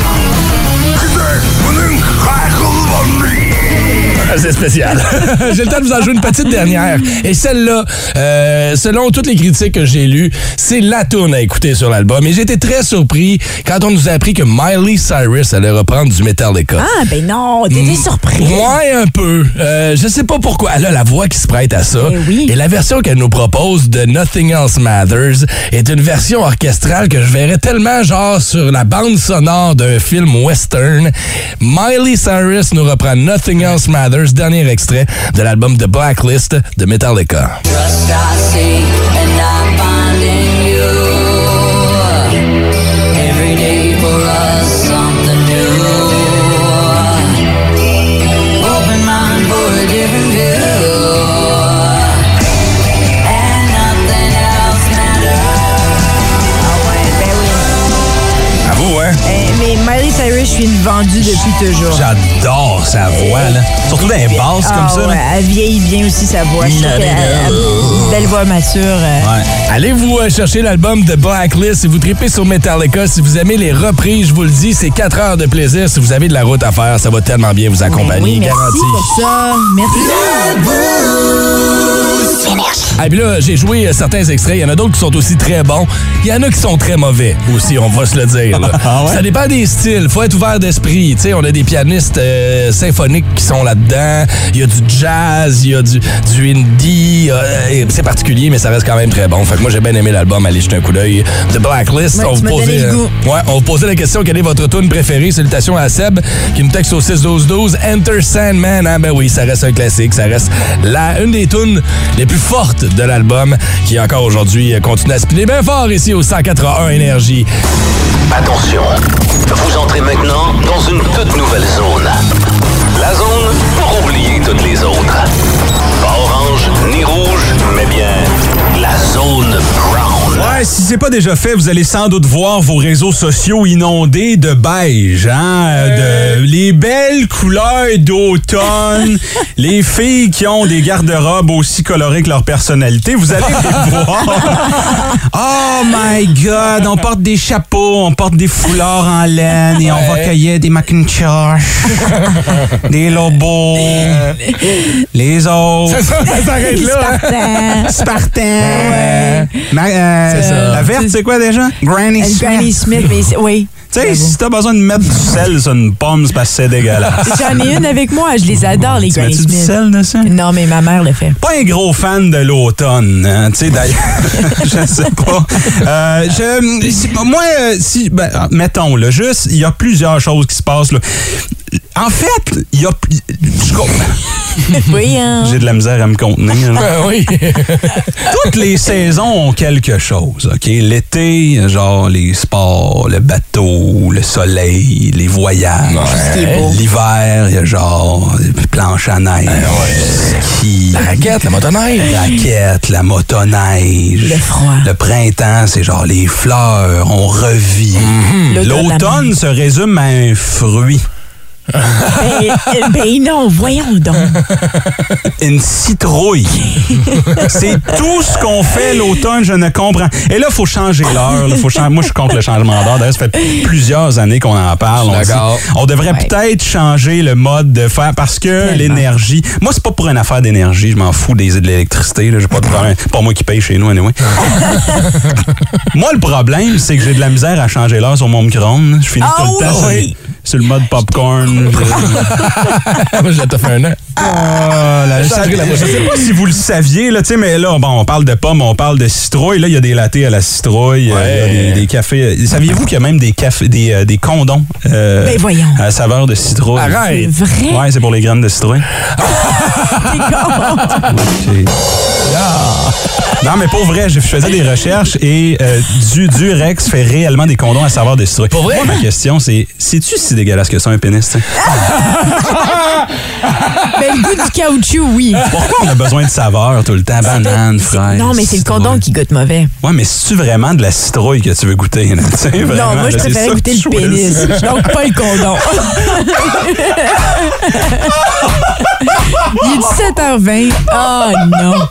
C: C'est spécial. J'ai le temps de vous en jouer une petite dernière. Et celle-là, selon toutes les critiques que j'ai lues, c'est la toune à écouter sur l'album. Et j'ai été très surpris quand on nous a appris que Miley Cyrus allait reprendre du Metallica.
D: Ah, ben non, t'étais surpris.
C: Ouais, un peu. Je sais pas pourquoi. Elle a la voix qui se prête à ça.
D: Oui.
C: Et la version qu'elle nous propose de Nothing Else Matters est une version orchestrale que je verrais tellement genre sur la bande sonore d'un film western. Miley Cyrus nous reprend Nothing Else Matters, dernier extrait de l'album The Blacklist de Metallica.
L: Trust I see and I find in you. Every day for us something new. Open mind for a different view. And nothing else matters.
D: Ah ouais, ben oui.
C: Bravo, hein?
D: Mais Miley Cyrus, je suis une vendue depuis toujours.
E: J'adore sa voix, là. Surtout dans les basses comme ça.
D: Ouais,
E: Là.
D: elle vieillit bien aussi sa voix. Je trouve qu'elle a une belle voix mature.
E: Ouais.
C: Allez-vous chercher l'album de Blacklist si vous tripez sur Metallica. Si vous aimez les reprises, je vous le dis, c'est 4 heures de plaisir. Si vous avez de la route à faire, ça va tellement bien vous accompagner,
D: Oui, merci
C: garanti.
D: pour ça. Merci.
C: Ah, puis là, j'ai joué certains extraits. Il y en a d'autres qui sont aussi très bons. Il y en a qui sont très mauvais aussi, on va se le dire. Là.
E: Ah ouais?
C: Ça dépend des styles. Faut être ouvert d'esprit. Tu sais, on a des pianistes symphoniques qui sont là-dedans. Il y a du jazz, il y a du indie. C'est particulier, mais ça reste quand même très bon. Fait que moi, j'ai bien aimé l'album. Allez jeter un coup d'œil. The Blacklist.
D: Ouais,
C: On
D: tu
C: vous
D: m'as donné le goût.
C: on vous posait la question, quelle est votre tune préférée? Salutations à Seb qui nous texte au 6-12-12. Enter Sandman. Ah ben oui, ça reste un classique. Ça reste une des tunes les plus fortes de l'album qui encore aujourd'hui continue à spinner bien fort ici au 181 Énergie.
A: Attention, vous entrez maintenant dans une toute nouvelle zone. La zone pour oublier toutes les autres. Pas orange ni rouge, mais bien la zone brown.
E: Ouais, si c'est pas déjà fait, vous allez sans doute voir vos réseaux sociaux inondés de beige, hein? Les belles couleurs d'automne, les filles qui ont des garde-robes aussi colorées que leur personnalité, vous allez les voir. Oh my God, on porte des chapeaux, on porte des foulards en laine et on va cueillir des Macintosh, des Lobos, les autres.
C: Ça s'arrête là.
D: Spartan.
E: Spartan.
C: Ouais. C'est ça.
E: La verte, c'est quoi déjà? Granny Smith.
D: Granny Smith, mais oui.
E: Tu sais, si t'as besoin de mettre du sel sur une pomme, c'est parce que c'est dégueulasse.
D: J'en ai une avec moi, je les adore, les
E: Tu
D: Granny
E: mets-tu du
D: Smith.
E: sel dessus?
D: Non, mais ma mère le fait.
E: Pas un gros fan de l'automne, hein, tu sais, d'ailleurs. Je sais pas. Mettons, là, juste, il y a plusieurs choses qui se passent, là. En fait, il y a...
D: Oui, hein?
E: J'ai de la misère à me contenir.
C: Oui.
E: Toutes les saisons ont quelque chose, OK? L'été, genre les sports, le bateau, le soleil, les voyages. L'hiver, il y a genre des planches à neige, ski.
C: La raquette, la motoneige.
E: La motoneige.
D: Le froid.
E: Le printemps, c'est genre les fleurs, on revit. L'automne se résume à un fruit.
D: Ben non, voyons donc.
E: Une citrouille. C'est tout ce qu'on fait l'automne, je ne comprends. Et là, il faut changer l'heure. Moi, je suis contre le changement d'heure. D'ailleurs, ça fait plusieurs années qu'on en parle. On devrait peut-être changer le mode de faire parce que l'énergie... Moi, c'est pas pour une affaire d'énergie. Je m'en fous de l'électricité. J'ai pas de problème. Pas moi qui paye chez nous, anyway. Moi, le problème, c'est que j'ai de la misère à changer l'heure sur mon micro-ondes. Je finis tout le temps sur le mode popcorn.
C: Moi, je l'ai fait un an.
E: Je sais pas si vous le saviez, là, mais là, bon, on parle de pommes, on parle de citrouille. Là, il y a des lattés à la citrouille, il y a des cafés. Saviez-vous qu'il y a même des condoms
D: ben voyons.
E: à la saveur de citrouille?
C: Arrête!
D: C'est vrai?
E: Ouais, c'est pour les graines de citrouille. Non, mais pour vrai, je faisais des recherches et Durex fait réellement des condoms à saveur de citrouille. Pour vrai? Moi, ma question, c'est, sais-tu si dégueulasse que ça, un pénis, t'sais?
D: Ben, le goût du caoutchouc, oui.
E: Pourquoi on a besoin de saveur tout le temps? Banane, fraise.
D: Non, mais c'est le condom qui goûte mauvais.
E: Ouais, mais c'est-tu vraiment de la citrouille que tu veux goûter? Là?
D: Non, moi, je préférais goûter le pénis. Donc, pas le condom. Il est 17h20. Oh non.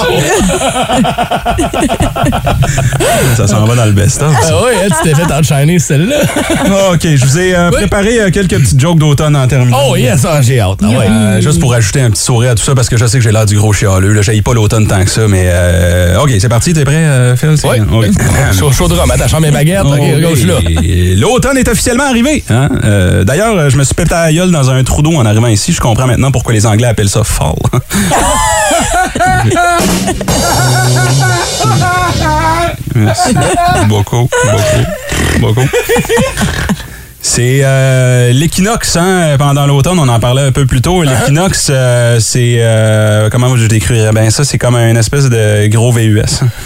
E: Ça s'en va dans le best-of.
C: Ah oui, tu t'es fait enchaîner celle-là.
E: OK, je vous ai préparé quelques petites jokes d'automne en terminant.
C: Oh yes, j'ai hâte.
E: Juste pour ajouter un petit sourire à tout ça, parce que je sais que j'ai l'air du gros chialeux. Je n'haïs pas l'automne tant que ça, mais OK, c'est parti. T'es prêt, Phil?
C: Oui. Chaud de rhum, attachant mes baguettes. Gauche là.
E: L'automne est officiellement arrivé. Hein? D'ailleurs, je me suis pété la gueule dans un trou d'eau en arrivant ici. Je comprends maintenant pourquoi les Anglais appellent ça fall. Merci. Beaucoup. C'est l'équinoxe, hein, pendant l'automne, on en parlait un peu plus tôt. L'équinoxe, c'est... comment je décrirais bien ça? C'est comme une espèce de gros VUS.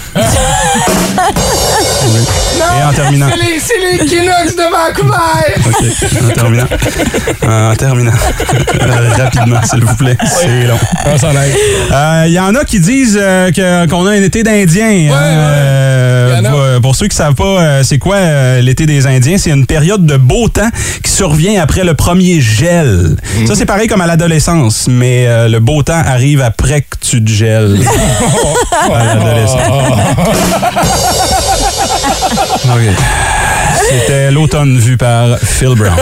E: Et en terminant...
C: C'est l'équinoxe de Vancouver!
E: OK, en terminant. Rapidement, s'il vous plaît. C'est long.
C: On s'en aille.
E: Il y en a qui disent qu'on a un été d'Indiens. Pour ceux qui ne savent pas c'est quoi l'été des Indiens, c'est une période de beau temps qui survient après le premier gel. Ça, c'est pareil comme à l'adolescence, mais le beau temps arrive après que tu te gèles. À l'adolescence. OK. C'était l'automne vu par Phil Brown.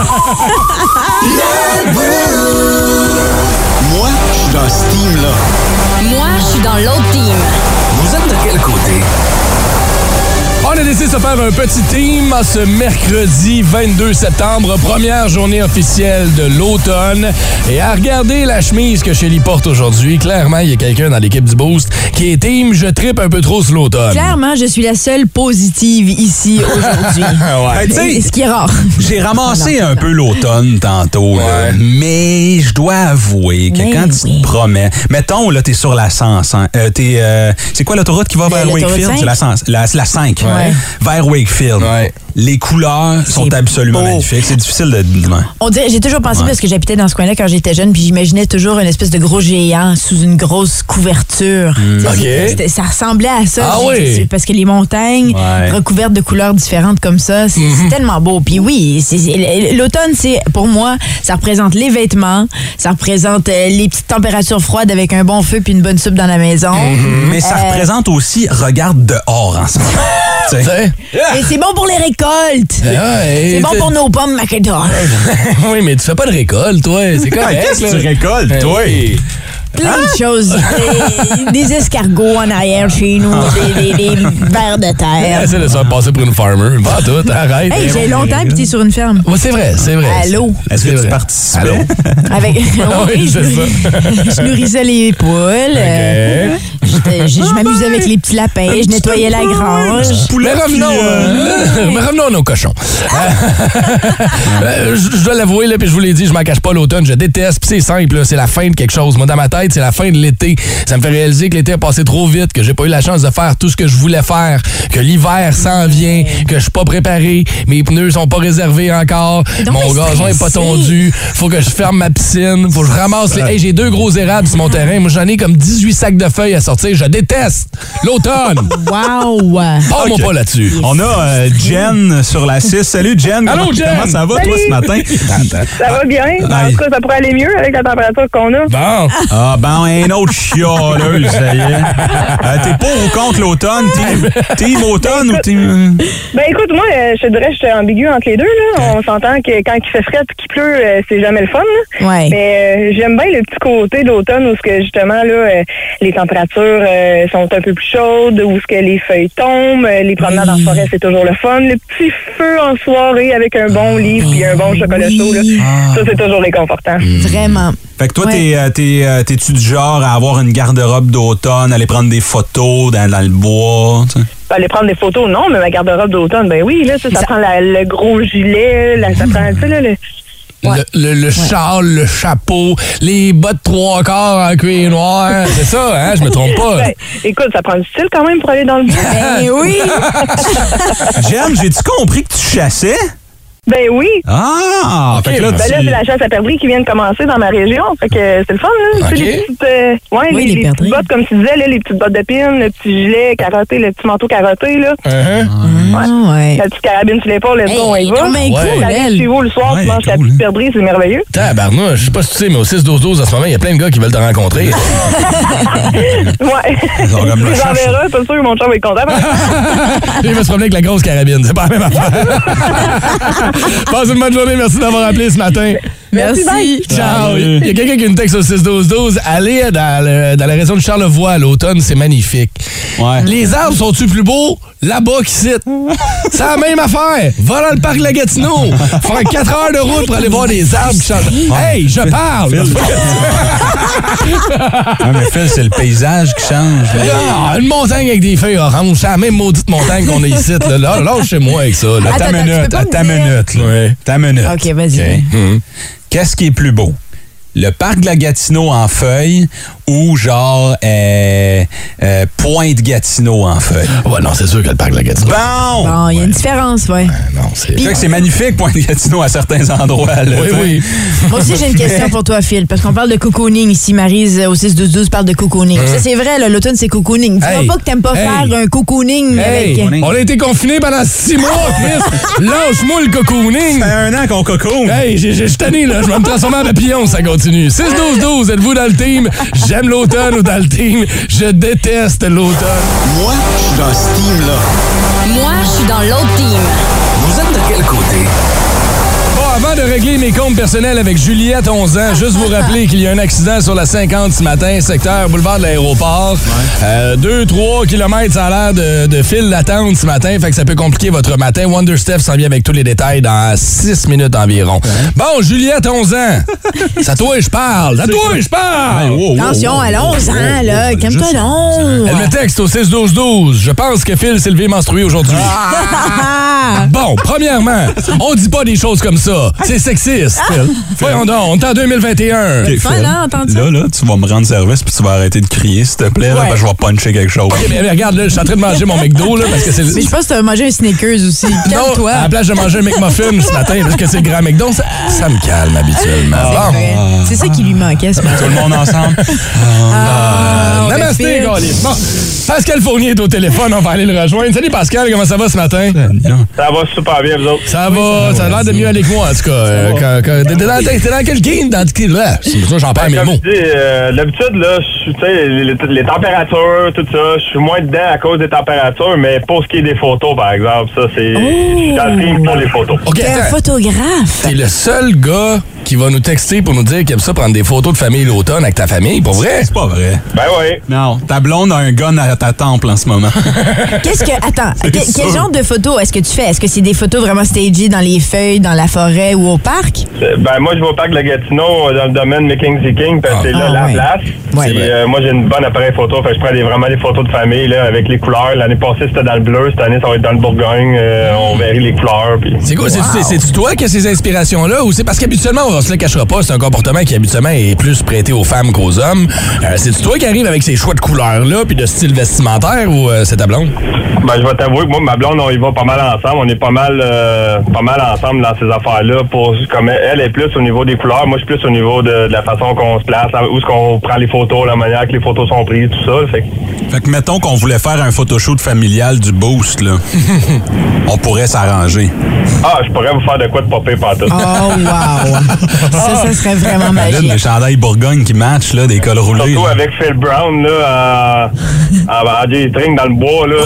M: Moi, je suis dans ce team-là.
B: Moi, je suis dans l'autre team.
M: Vous êtes de quel côté?
C: On a décidé de se faire un petit team ce mercredi 22 septembre, première journée officielle de l'automne. Et à regarder la chemise que Shelly porte aujourd'hui, clairement, il y a quelqu'un dans l'équipe du Boost qui est team « Je trippe un peu trop sur l'automne ».
D: Clairement, je suis la seule positive ici aujourd'hui.
E: Ouais.
D: Ce qui est rare.
E: J'ai ramassé un peu l'automne tantôt, là, mais je dois avouer que quand tu te promets... Mettons, là, t'es sur la 100. C'est quoi l'autoroute qui va vers Wakefield? C'est la 5. Ouais. Vers Wakefield. Ouais. Les couleurs sont absolument magnifiques. C'est difficile de...
D: On dirait, j'ai toujours pensé, parce que j'habitais dans ce coin-là quand j'étais jeune, puis j'imaginais toujours une espèce de gros géant sous une grosse couverture. Okay. Ça ressemblait à ça.
C: Ah oui?
D: Parce que les montagnes recouvertes de couleurs différentes comme ça, c'est tellement beau. Puis oui, l'automne, pour moi, ça représente les vêtements, ça représente les petites températures froides avec un bon feu puis une bonne soupe dans la maison.
E: Mais ça représente aussi regarde dehors en ce moment.
D: Mais c'est bon pour les récoltes. C'est bon pour nos pommes Macador.
C: Oui, mais tu fais pas de récolte, toi. C'est correct.
E: Qu'est-ce que tu récoltes, toi?
D: Plein de choses. Des escargots en arrière chez nous, des vers de terre.
C: Essaie de se faire passer pour une farmer. Pas tout, arrête.
D: Hey, j'ai longtemps habité sur une ferme.
C: Ouais, c'est vrai.
D: Allô?
E: Est-ce que tu participais?
D: Avec...
C: oui, c'est ça.
D: Je nourrissais les poules. Je m'amusais avec les petits lapins, je nettoyais la grange.
C: Mais revenons à nos cochons. Je dois l'avouer, là, puis je vous l'ai dit, je m'en cache pas l'automne. Je déteste, puis c'est simple, là, c'est la fin de quelque chose. Moi, dans ma tête, c'est la fin de l'été. Ça me fait réaliser que l'été a passé trop vite, que j'ai pas eu la chance de faire tout ce que je voulais faire, que l'hiver s'en vient, que je suis pas préparé, mes pneus sont pas réservés encore, mon gazon est pas tondu, faut que je ferme ma piscine, faut que je ramasse les... Hey, j'ai 2 gros érables sur mon terrain. Moi, j'en ai comme 18 sacs de feuilles à sortir. Je déteste l'automne.
D: Wow!
C: Parle-moi pas là-dessus.
E: On a Jen sur la 6. Salut, Jen.
C: Allô, Jen.
E: Comment ça va,
J: Salut.
E: toi, ce matin?
J: Ça va bien. En tout cas, ça pourrait aller mieux avec la température qu'on a.
C: Bon.
E: Ah, ben, un autre chialeuse, ça y est. T'es pour ou contre l'automne? Team automne ou team...
J: Ben écoute, moi, je te dirais que je suis ambigu entre les deux. Là. On s'entend que quand il fait frais et qu'il pleut, c'est jamais le fun. Là.
D: Ouais.
J: Mais j'aime bien le petit côté d'automne où ce que justement là, les températures sont un peu plus chaudes, où ce que les feuilles tombent, les promenades en forêt, c'est toujours le fun. Le petit feu en soirée avec un bon livre puis un bon chocolat chaud, là, ça c'est toujours réconfortant.
D: Vraiment.
E: Fait que toi, t'es-tu du genre à avoir une garde-robe d'automne, aller prendre des photos dans le bois, tu sais?
J: Aller prendre des photos, non, mais ma garde-robe d'automne, ben oui, là, ça prend le gros gilet, ça prend, tu sais, là,
C: Le châle, le chapeau, les bottes 3/4 en cuir noir. C'est ça, hein? Je me trompe pas.
J: Ben, écoute, ça prend du style quand même pour aller dans le bois.
D: Ben oui!
E: Jen, j'ai-tu compris que tu chassais?
J: Ben oui.
E: Ah!
C: Okay,
E: fait que là,
J: Ben là, c'est la chasse à perdrix qui vient de commencer dans ma région. Fait que c'est le fun, là.
C: Okay.
J: Tu sais, les petites, les petites bottes, comme tu disais, là, les petites bottes de pin, le petit gilet carotté, le petit manteau carotté, là.
D: Ouais.
J: La petite carabine sur l'épaule, let's go, on y va.
D: Comme un coup,
J: T'arrives chez vous le soir, tu manges la petite perdrix, c'est merveilleux.
C: Tabarnouche, je sais pas si tu sais, mais au 6-12-12, en ce moment, il y a plein de gars qui veulent te rencontrer.
J: Ouais.
E: Ils ont comme le
J: Les enverras, c'est sûr, mon chum va être content.
C: Il va se promener avec la grosse carabine, c'est pas la même affaire. Passe une bonne journée, merci d'avoir appelé ce matin.
D: Merci.
C: Ciao. Il y a quelqu'un qui nous texte au 6-12-12. Allez dans la région de Charlevoix, à l'automne, c'est magnifique.
E: Ouais.
C: Les arbres sont-ils plus beaux là-bas qu'ici? C'est la même affaire. Va dans le parc La Gatineau. Faire 4 heures de route pour aller voir des arbres qui chantent. Hey, je parle!
E: Ouais, mais Phil, c'est le paysage qui change.
C: Ah, une montagne avec des feuilles oranges. C'est la même maudite montagne qu'on a ici. Là, lâchez-moi avec ça. Là.
E: À ta minute.
C: Ouais.
E: Ta minute.
D: OK, vas-y.
E: Qu'est-ce qui est plus beau? Le parc de la Gatineau en feuilles ou genre Pointe-Gatineau en feuilles?
C: Ouais, non, c'est sûr que le parc de la Gatineau.
D: Bon, il y a une différence, ouais.
C: Non, c'est...
E: Fait que c'est magnifique, Pointe-Gatineau, à certains endroits. Là,
C: oui, oui.
D: Moi aussi, j'ai une question pour toi, Phil, parce qu'on parle de cocooning ici. Maryse, au 6-12-12, parle de cocooning. Ça, c'est vrai, là, l'automne, c'est cocooning. Dis-moi pas que t'aimes pas faire un cocooning avec...
C: On a été confinés pendant 6 mois, Chris. Lâche-moi le cocooning.
E: Ça fait 1 an qu'on cocoon.
C: Hey, je suis tanné, là. Je vais me transformer en papillon si ça continue. 6-12-12, êtes-vous dans le team? J'aime l'automne ou dans le team? Je déteste l'automne.
M: Moi, je suis dans ce team-là.
B: Moi, je suis dans l'autre team.
M: Vous êtes de quel côté?
C: Bon, avant de régler mes comptes personnels avec Juliette, 11 ans, juste vous rappeler qu'il y a un accident sur la 50 ce matin, secteur boulevard de l'aéroport. 2-3 km, ça a l'air de file d'attente ce matin, fait que ça peut compliquer votre matin. Wonder Steph s'en vient avec tous les détails dans 6 minutes environ. Bon, Juliette, 11 ans. C'est à toi et je parle. C'est à toi et je parle.
D: Attention, à 11 ans, là. Calme-toi donc.
C: Elle me texte au 6-12-12. Je pense que Phil s'est levé menstrué aujourd'hui. Bon, premièrement, on dit pas des choses comme ça. C'est sexiste, Phil. Voyons donc, on est en 2021.
E: Okay,
D: Fun, hein, entendre ça?
E: Là, tu vas me rendre service puis tu vas arrêter de crier, s'il te plaît, là, parce que je vais puncher quelque chose.
C: OK, mais regarde, là, je suis en train de manger mon McDo, là, parce que c'est...
D: Mais je pense que tu as mangé un Snickers aussi.
C: Non,
D: Calme-toi.
C: à la place de manger un McMuffin ce matin, parce que c'est le grand McDo, ça me calme habituellement. Bon.
D: C'est ça qui lui manquait ce matin.
E: Tout le monde ensemble.
C: Namasté,
D: Phil.
C: Gaulier. Bon, Pascal Fournier est au téléphone, on va aller le rejoindre. Salut Pascal, comment ça va ce matin?
F: Ça va super bien, vous autres.
C: Ça va, ça a l'air de mieux aller que moi, en tout cas. T'es dans quel game dans là? Moi, j'en perds mes
F: Comme
C: mots.
F: je dis, l'habitude, là, tu sais, les températures, tout ça, je suis moins dedans à cause des températures, mais pour ce qui est des photos, par exemple, ça, c'est... Je suis dans le team pour les photos.
C: OK,
D: T'es un
C: attends.
D: photographe.
C: T'es le seul gars qui va nous texter pour nous dire qu'il aime ça prendre des photos de famille l'automne avec ta famille, pour vrai?
E: C'est pas vrai.
F: Ben oui.
E: Non, ta blonde a un gun à ta temple en ce moment.
D: Attends, quel genre de photos est-ce que tu fais? Est-ce que c'est des photos vraiment stagées dans les feuilles, dans la forêt ou au parc?
F: Ben moi, je vais au parc de la Gatineau dans le domaine Mackenzie King, parce que c'est là la place.
D: Ouais.
F: Puis, moi, j'ai une bonne appareil photo, fait que je prends vraiment des photos de famille là, avec les couleurs. L'année passée, c'était dans le bleu. Cette année, ça va être dans le Bourgogne. On verrait les couleurs. Puis...
C: C'est quoi? C'est-tu toi qui as ces inspirations-là? Ou c'est parce qu'habituellement, on se le cachera pas, c'est un comportement qui habituellement est plus prêté aux femmes qu'aux hommes. C'est-tu toi qui arrive avec ces choix de couleurs-là puis de style vestimentaire ou c'est ta blonde?
F: Ben, je vais t'avouer que moi, ma blonde, on y va pas mal ensemble. On est pas mal ensemble dans ces affaires-là. Comme elle est plus au niveau des couleurs, moi, je suis plus au niveau de la façon qu'on se place, où est-ce qu'on prend les photos, la manière que les photos sont prises, tout ça.
E: Fait que mettons qu'on voulait faire un photoshoot familial du Boost, là. On pourrait s'arranger.
F: Ah, je pourrais vous faire de quoi de popper pantoute.
D: Oh, wow! Ça serait vraiment magique.
E: Le chandail Bourgogne qui match, là, des cols roulés.
F: Surtout avec Phil Brown, là, en J-string dans le bois, là.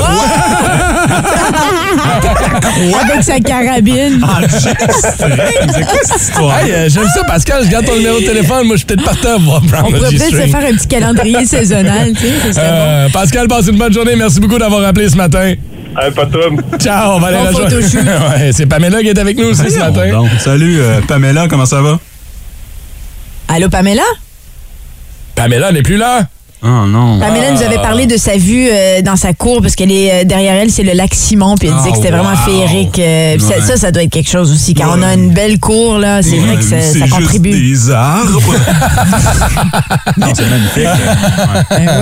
D: Avec sa carabine.
E: C'est quoi cette histoire?
C: Hey, j'aime ça, Pascal. Je garde ton numéro de téléphone. Moi, je suis peut-être partant à voir Brown.
D: On pourrait peut-être se faire un petit calendrier saisonnal, tu sais. Ça serait bon.
C: Pascal, passe une bonne journée. Merci beaucoup d'avoir appelé ce matin.
F: Pas de trouble.
C: Ciao, on va aller rejoindre. Ouais, c'est Pamela qui est avec nous aussi ce matin.
E: Donc, salut, Pamela, comment ça va?
D: Allô, Pamela?
C: Pamela n'est plus là.
E: Oh non.
D: Pamela nous avait parlé de sa vue dans sa cour, parce qu'elle est derrière elle, c'est le lac Simon, puis elle disait que c'était vraiment féerique. Ça doit être quelque chose aussi. Quand on a une belle cour, là, c'est vrai que ça contribue.
E: C'est juste des arbres. Non, c'est magnifique.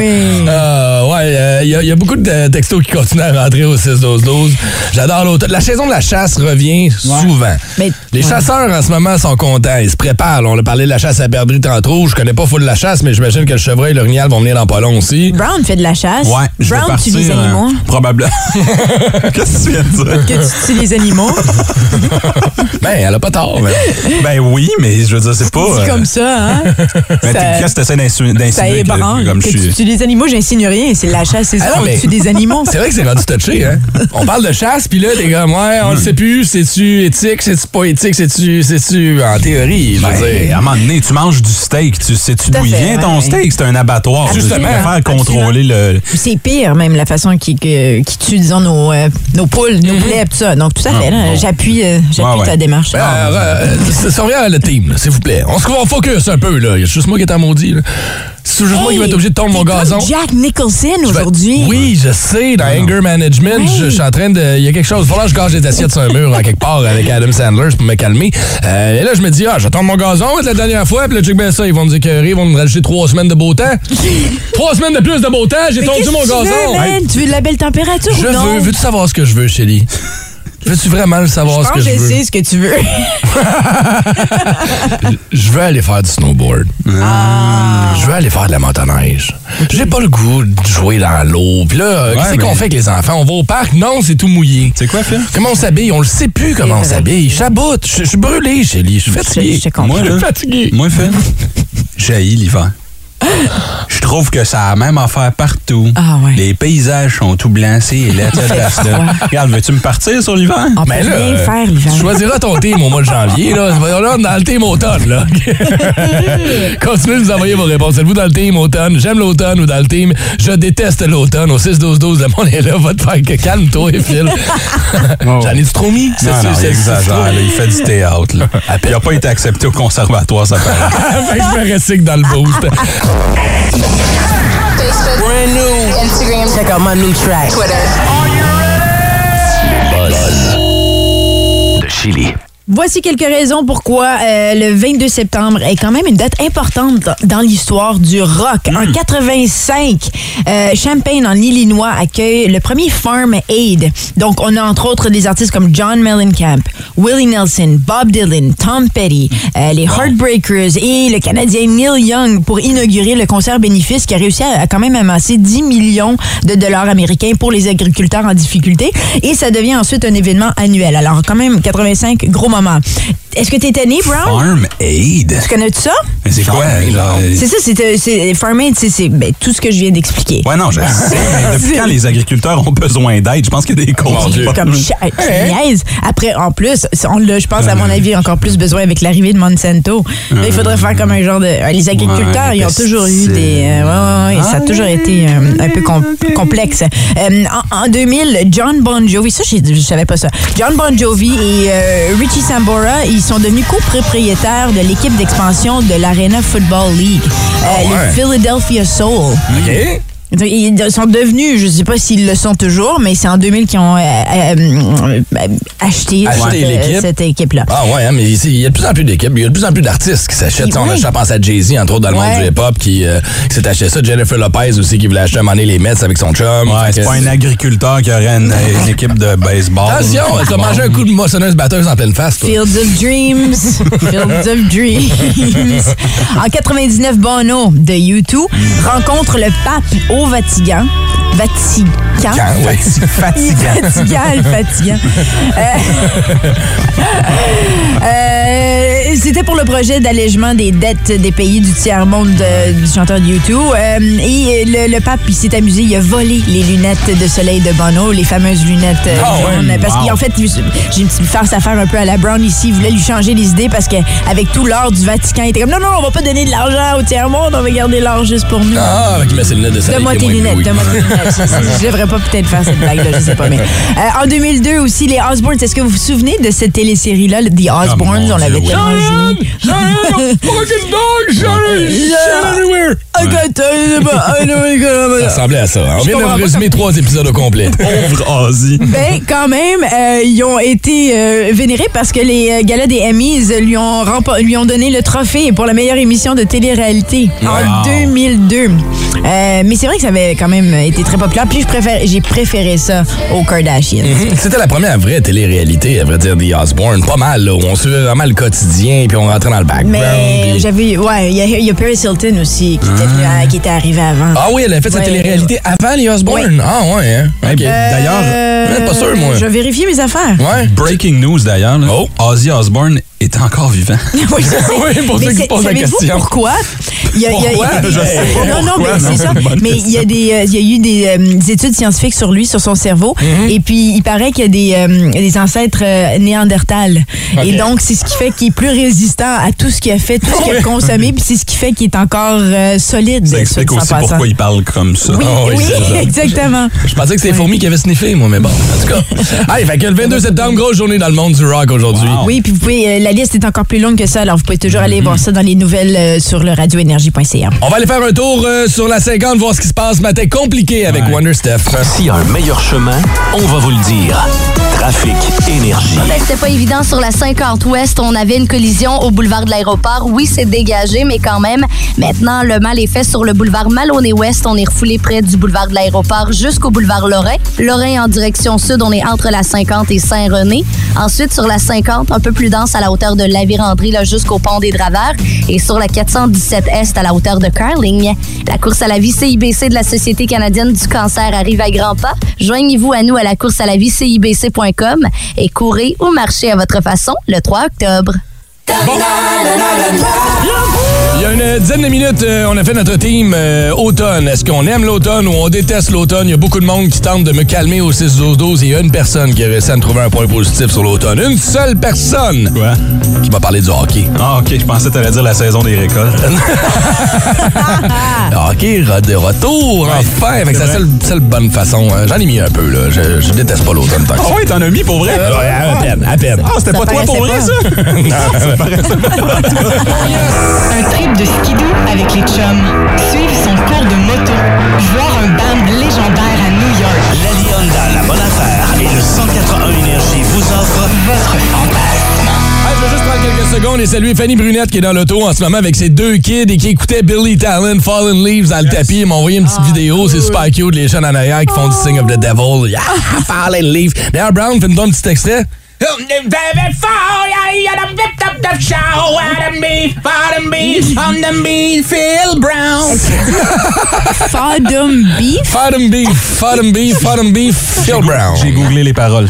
D: Oui.
C: Il y a beaucoup de textos qui continuent à rentrer au 6-12-12. J'adore l'automne. La saison de la chasse revient souvent. Les chasseurs, en ce moment, sont contents. Ils se préparent. On a parlé de la chasse à perdrix tantôt. Je connais pas full la chasse, mais j'imagine que le chevreuil et l'orignal vont venir dans pas long aussi.
D: Brown fait de la chasse.
E: Ouais,
D: Brown tue les animaux.
E: Probablement. Qu'est-ce que tu viens de dire?
D: Que tu tues les animaux.
C: Ben, elle a pas tort.
E: Ben oui, mais je veux dire, c'est pas...
D: C'est comme ça, hein?
E: Mais qu'est-ce que tu essaies d'insinuer?
D: Ça ébranle. Que tu tues les animaux, j'insinue rien. C'est la chasse, c'est ça. On tue des animaux.
C: C'est vrai que c'est rendu touché, hein? On parle de chasse, puis là, t'es comme, ouais, on le sait plus. C'est-tu éthique? C'est-tu pas éthique? C'est-tu en théorie? Je veux dire.
E: À un moment donné, tu manges du steak. Sais-tu d'où il vient ton steak? C'est un abattoir.
C: Justement.
E: Faire contrôler le...
D: C'est pire, même, la façon qui tue, disons, nos poules, nos poulets, tout ça. Donc, tout à fait, là, j'appuie ta démarche.
C: Ça revient à le team, s'il vous plaît. On se focus un peu, là. Il y a juste moi qui est en maudit, là. C'est juste moi qui vais être obligé de tondre mon gazon.
D: Jack Nicholson aujourd'hui.
C: Oui, je sais, dans Anger Management, je suis en train de... Il y a quelque chose. Il va falloir que je gâche des assiettes sur un mur, quelque part, avec Adam Sandler pour me calmer. Et là, je me dis, je vais tondre mon gazon la dernière fois, puis là, check bien ça, ils vont nous écœurer, ils vont nous rajouter 3 semaines de beau temps. 3 semaines de plus de beau temps, j'ai tondu mon gazon.
D: Tu veux de la belle température ou non?
C: Veux-tu savoir ce que je veux, Chélie? Veux-tu vraiment le savoir ce que je veux?
D: Je sais ce que tu veux.
C: Je veux aller faire du snowboard. Je veux aller faire de la motoneige. J'ai pas le goût de jouer dans l'eau. Puis là, qu'est-ce qu'on fait avec les enfants? On va au parc? Non, c'est tout mouillé.
E: C'est quoi, Phil?
C: Comment on s'habille? On le sait plus comment on s'habille. Je chaboute. Je suis brûlé, Chélie. Je suis fatigué.
E: Je suis
C: fatigué.
E: Moi, Phil, j'haïs l'hiver. Je trouve que ça a la même affaire partout.
D: Ah ouais.
E: Les paysages sont tout blancs, c'est là. Regarde, veux-tu me partir sur l'hiver?
D: On peut rien faire l'hiver.
C: Tu choisiras ton team au mois de janvier. Là. Dans le team automne. Là. Continuez de nous envoyer vos réponses. Êtes-vous dans le team automne? J'aime l'automne ou dans le team je déteste l'automne? Au 6-12-12, le monde est là. Va te faire que calme-toi, Phil. J'en ai-tu trop mis?
E: Non, il exagère. Là, il fait du théâtre. Là. Il n'a pas été accepté au conservatoire, ça paraît.
C: Fait que je me recycle dans le boost.
L: Facebook, brand new. Instagram, check out my new track. Twitter. Are you ready?
A: Le buzz de Chili.
D: Voici quelques raisons pourquoi le 22 septembre est quand même une date importante dans l'histoire du rock. En 85, Champaign, en Illinois, accueille le premier Farm Aid. Donc, on a entre autres des artistes comme John Mellencamp, Willie Nelson, Bob Dylan, Tom Petty, les Heartbreakers et le Canadien Neil Young pour inaugurer le concert bénéfice qui a réussi à quand même amasser 10 millions de dollars américains pour les agriculteurs en difficulté. Et ça devient ensuite un événement annuel. Alors, quand même, 85, gros moment. est-ce que t'étais né, Brown?
E: Farm Aid.
D: Tu connais ça?
E: Mais c'est quoi?
D: C'est ça, c'est Farm Aid, c'est tout ce que je viens d'expliquer.
E: Ouais, non, je sais. Mais depuis quand les agriculteurs ont besoin d'aide? Je pense qu'il y a des causes.
D: Comme niaise. Après, en plus, on l'a, je pense, à mon avis, encore plus besoin avec l'arrivée de Monsanto. Là, il faudrait faire comme un genre de... les agriculteurs, ils ont toujours eu des... ça a toujours été un peu complexe. En 2000, John Bon Jovi, ça, je savais pas ça. John Bon Jovi et Richie Sambora, ils sont devenus copropriétaires de l'équipe d'expansion de l'Arena Football League, le Philadelphia Soul.
C: OK.
D: Ils sont devenus, je ne sais pas s'ils le sont toujours, mais c'est en 2000 qu'ils ont acheté cette équipe-là.
C: Ah ouais, mais il y a de plus en plus d'équipes, il y a de plus en plus d'artistes qui s'achètent. On a pensé à Jay-Z, entre autres, dans le monde du hip-hop, qui s'est acheté ça. Jennifer Lopez aussi, qui voulait acheter un moment donné les Mets avec son chum.
E: Ouais, c'est pas un agriculteur qui aurait une équipe de baseball.
C: Attention, tu as mangé un coup de moissonneuse-batteuse en pleine face, toi.
D: Fields of Dreams. Fields of Dreams. En 99, Bono de U2 rencontre le pape au Vatican. C'était pour le projet d'allègement des dettes des pays du tiers-monde du chanteur de U2. Et le pape, il s'est amusé, il a volé les lunettes de soleil de Bono, les fameuses lunettes jaunes. Parce qu'en fait, j'ai une petite farce à faire un peu à la Brown ici. Il voulait lui changer les idées parce qu'avec tout l'or du Vatican, il était comme non, on va pas donner de l'argent au tiers-monde, on va garder l'or juste pour nous.
C: Ah, il met ses lunettes de soleil.
D: Donne-moi tes lunettes. Je devrais pas peut-être faire cette blague-là, je sais pas. Mais en 2002 aussi, les Osbournes. Est-ce que vous vous souvenez de cette télésérie-là, The Osbournes? On l'avait tellement joué.
C: Fucking dog, shit everywhere. Ça ressemblait à ça. On vient de résumer 3 épisodes au complet.
E: Pauvre Ozzy.
D: Ben, quand même, ils ont été vénérés parce que les galas des Emmys lui ont donné le trophée pour la meilleure émission de télé-réalité en 2002. Mais c'est vrai que ça avait quand même été très populaire. Puis j'ai préféré ça aux Kardashians.
C: C'était la première vraie télé-réalité, à vrai dire, The Osbournes. Pas mal, là, où on suivait vraiment le quotidien puis on rentrait dans le background.
D: Mais il y a Paris Hilton aussi qui était arrivé avant.
C: Ah oui, elle a fait sa télé-réalité avant les Osbournes?
D: Oui.
C: Ah ouais, hein? OK.
E: D'ailleurs,
C: pas sûr, moi.
D: Je vais vérifier mes affaires.
C: Ouais.
E: Breaking news, d'ailleurs. Ozzy Osbourne est encore vivant.
D: Oui, je sais.
C: Oui, pour ceux qui se posent la question.
D: Pourquoi?
C: Pourquoi? Je sais pas.
D: Non, mais c'est ça. Mais il y a eu des études scientifiques sur lui, sur son cerveau. Et puis, il paraît qu'il y a des ancêtres néandertals. Okay. Et donc, c'est ce qui fait qu'il est plus résistant à tout ce qu'il a fait, tout ce qu'il a consommé. Puis c'est ce qui fait qu'il est encore solide.
E: Ça explique aussi pourquoi il parle comme ça.
D: Oui, exactement.
C: Je pensais que c'était les fourmis qui avaient sniffé, moi, mais bon, en tout cas. Allez, fait que le 22 septembre, grosse journée dans le monde du rock aujourd'hui.
D: Wow. Oui, puis vous pouvez, la liste est encore plus longue que ça, alors vous pouvez toujours aller voir ça dans les nouvelles sur le radioénergie.ca.
C: On va aller faire un tour sur la 50, voir ce qui se passe. Matin compliqué avec Wonder Steph.
A: S'il y a un meilleur chemin, on va vous le dire. Trafic Énergie.
N: C'était pas évident sur la 50 Ouest. On avait une collision au boulevard de l'Aéroport. Oui, c'est dégagé, mais quand même, maintenant, le mal est fait sur le boulevard Maloney-Ouest. On est refoulé près du boulevard de l'Aéroport jusqu'au boulevard Lorrain. Lorrain en direction sud, on est entre la 50 et Saint-René. Ensuite, sur la 50, un peu plus dense à la hauteur de la Vérandrie, là, jusqu'au pont des Draveurs. Et sur la 417 Est, à la hauteur de Carling. La course à la vie CIBC de la Société canadienne du cancer arrive à grands pas. Joignez-vous à nous à la course à la vie CIBC.com et courez ou marchez à votre façon le 3 octobre.
C: Bon. Il y a une dizaine de minutes, on a fait notre team automne. Est-ce qu'on aime l'automne ou on déteste l'automne? Il y a beaucoup de monde qui tente de me calmer au 6-12-12. Il y a une personne qui a réussi à me trouver un point positif sur l'automne. Une seule personne!
E: Quoi?
C: Qui m'a parlé du hockey.
E: Ah, OK. Je pensais que t'allais dire la saison des récoltes.
C: Le hockey de retour, enfin! Avec sa seule bonne façon. J'en ai mis un peu, là. Je déteste pas l'automne tant que ça.
E: Ah oui, t'en as mis pour vrai?
C: À peine.
E: Ah, c'était pas toi pour vrai, ça?
C: Non.
O: Un trip de skidoo avec les chums. Suivre son cours de moto. Voir un band légendaire à New York.
A: Lady Honda, la bonne affaire et le 181 Énergie vous offre
O: votre fantasme.
C: Je vais juste prendre quelques secondes et saluer Fanny Brunette qui est dans l'auto en ce moment avec ses 2 kids et qui écoutait Billy Talent, Fallen Leaves dans le tapis. Ils m'ont envoyé une petite vidéo. C'est super cute, les jeunes en arrière qui font du Sing of the Devil. Yeah, Fallen Leaves. D'ailleurs, Brown, fais-nous un petit extrait.
E: Fodden beef, Phil Brown.
D: Fodden beef?
C: Fodden beef, Phil Brown.
E: J'ai googlé les paroles.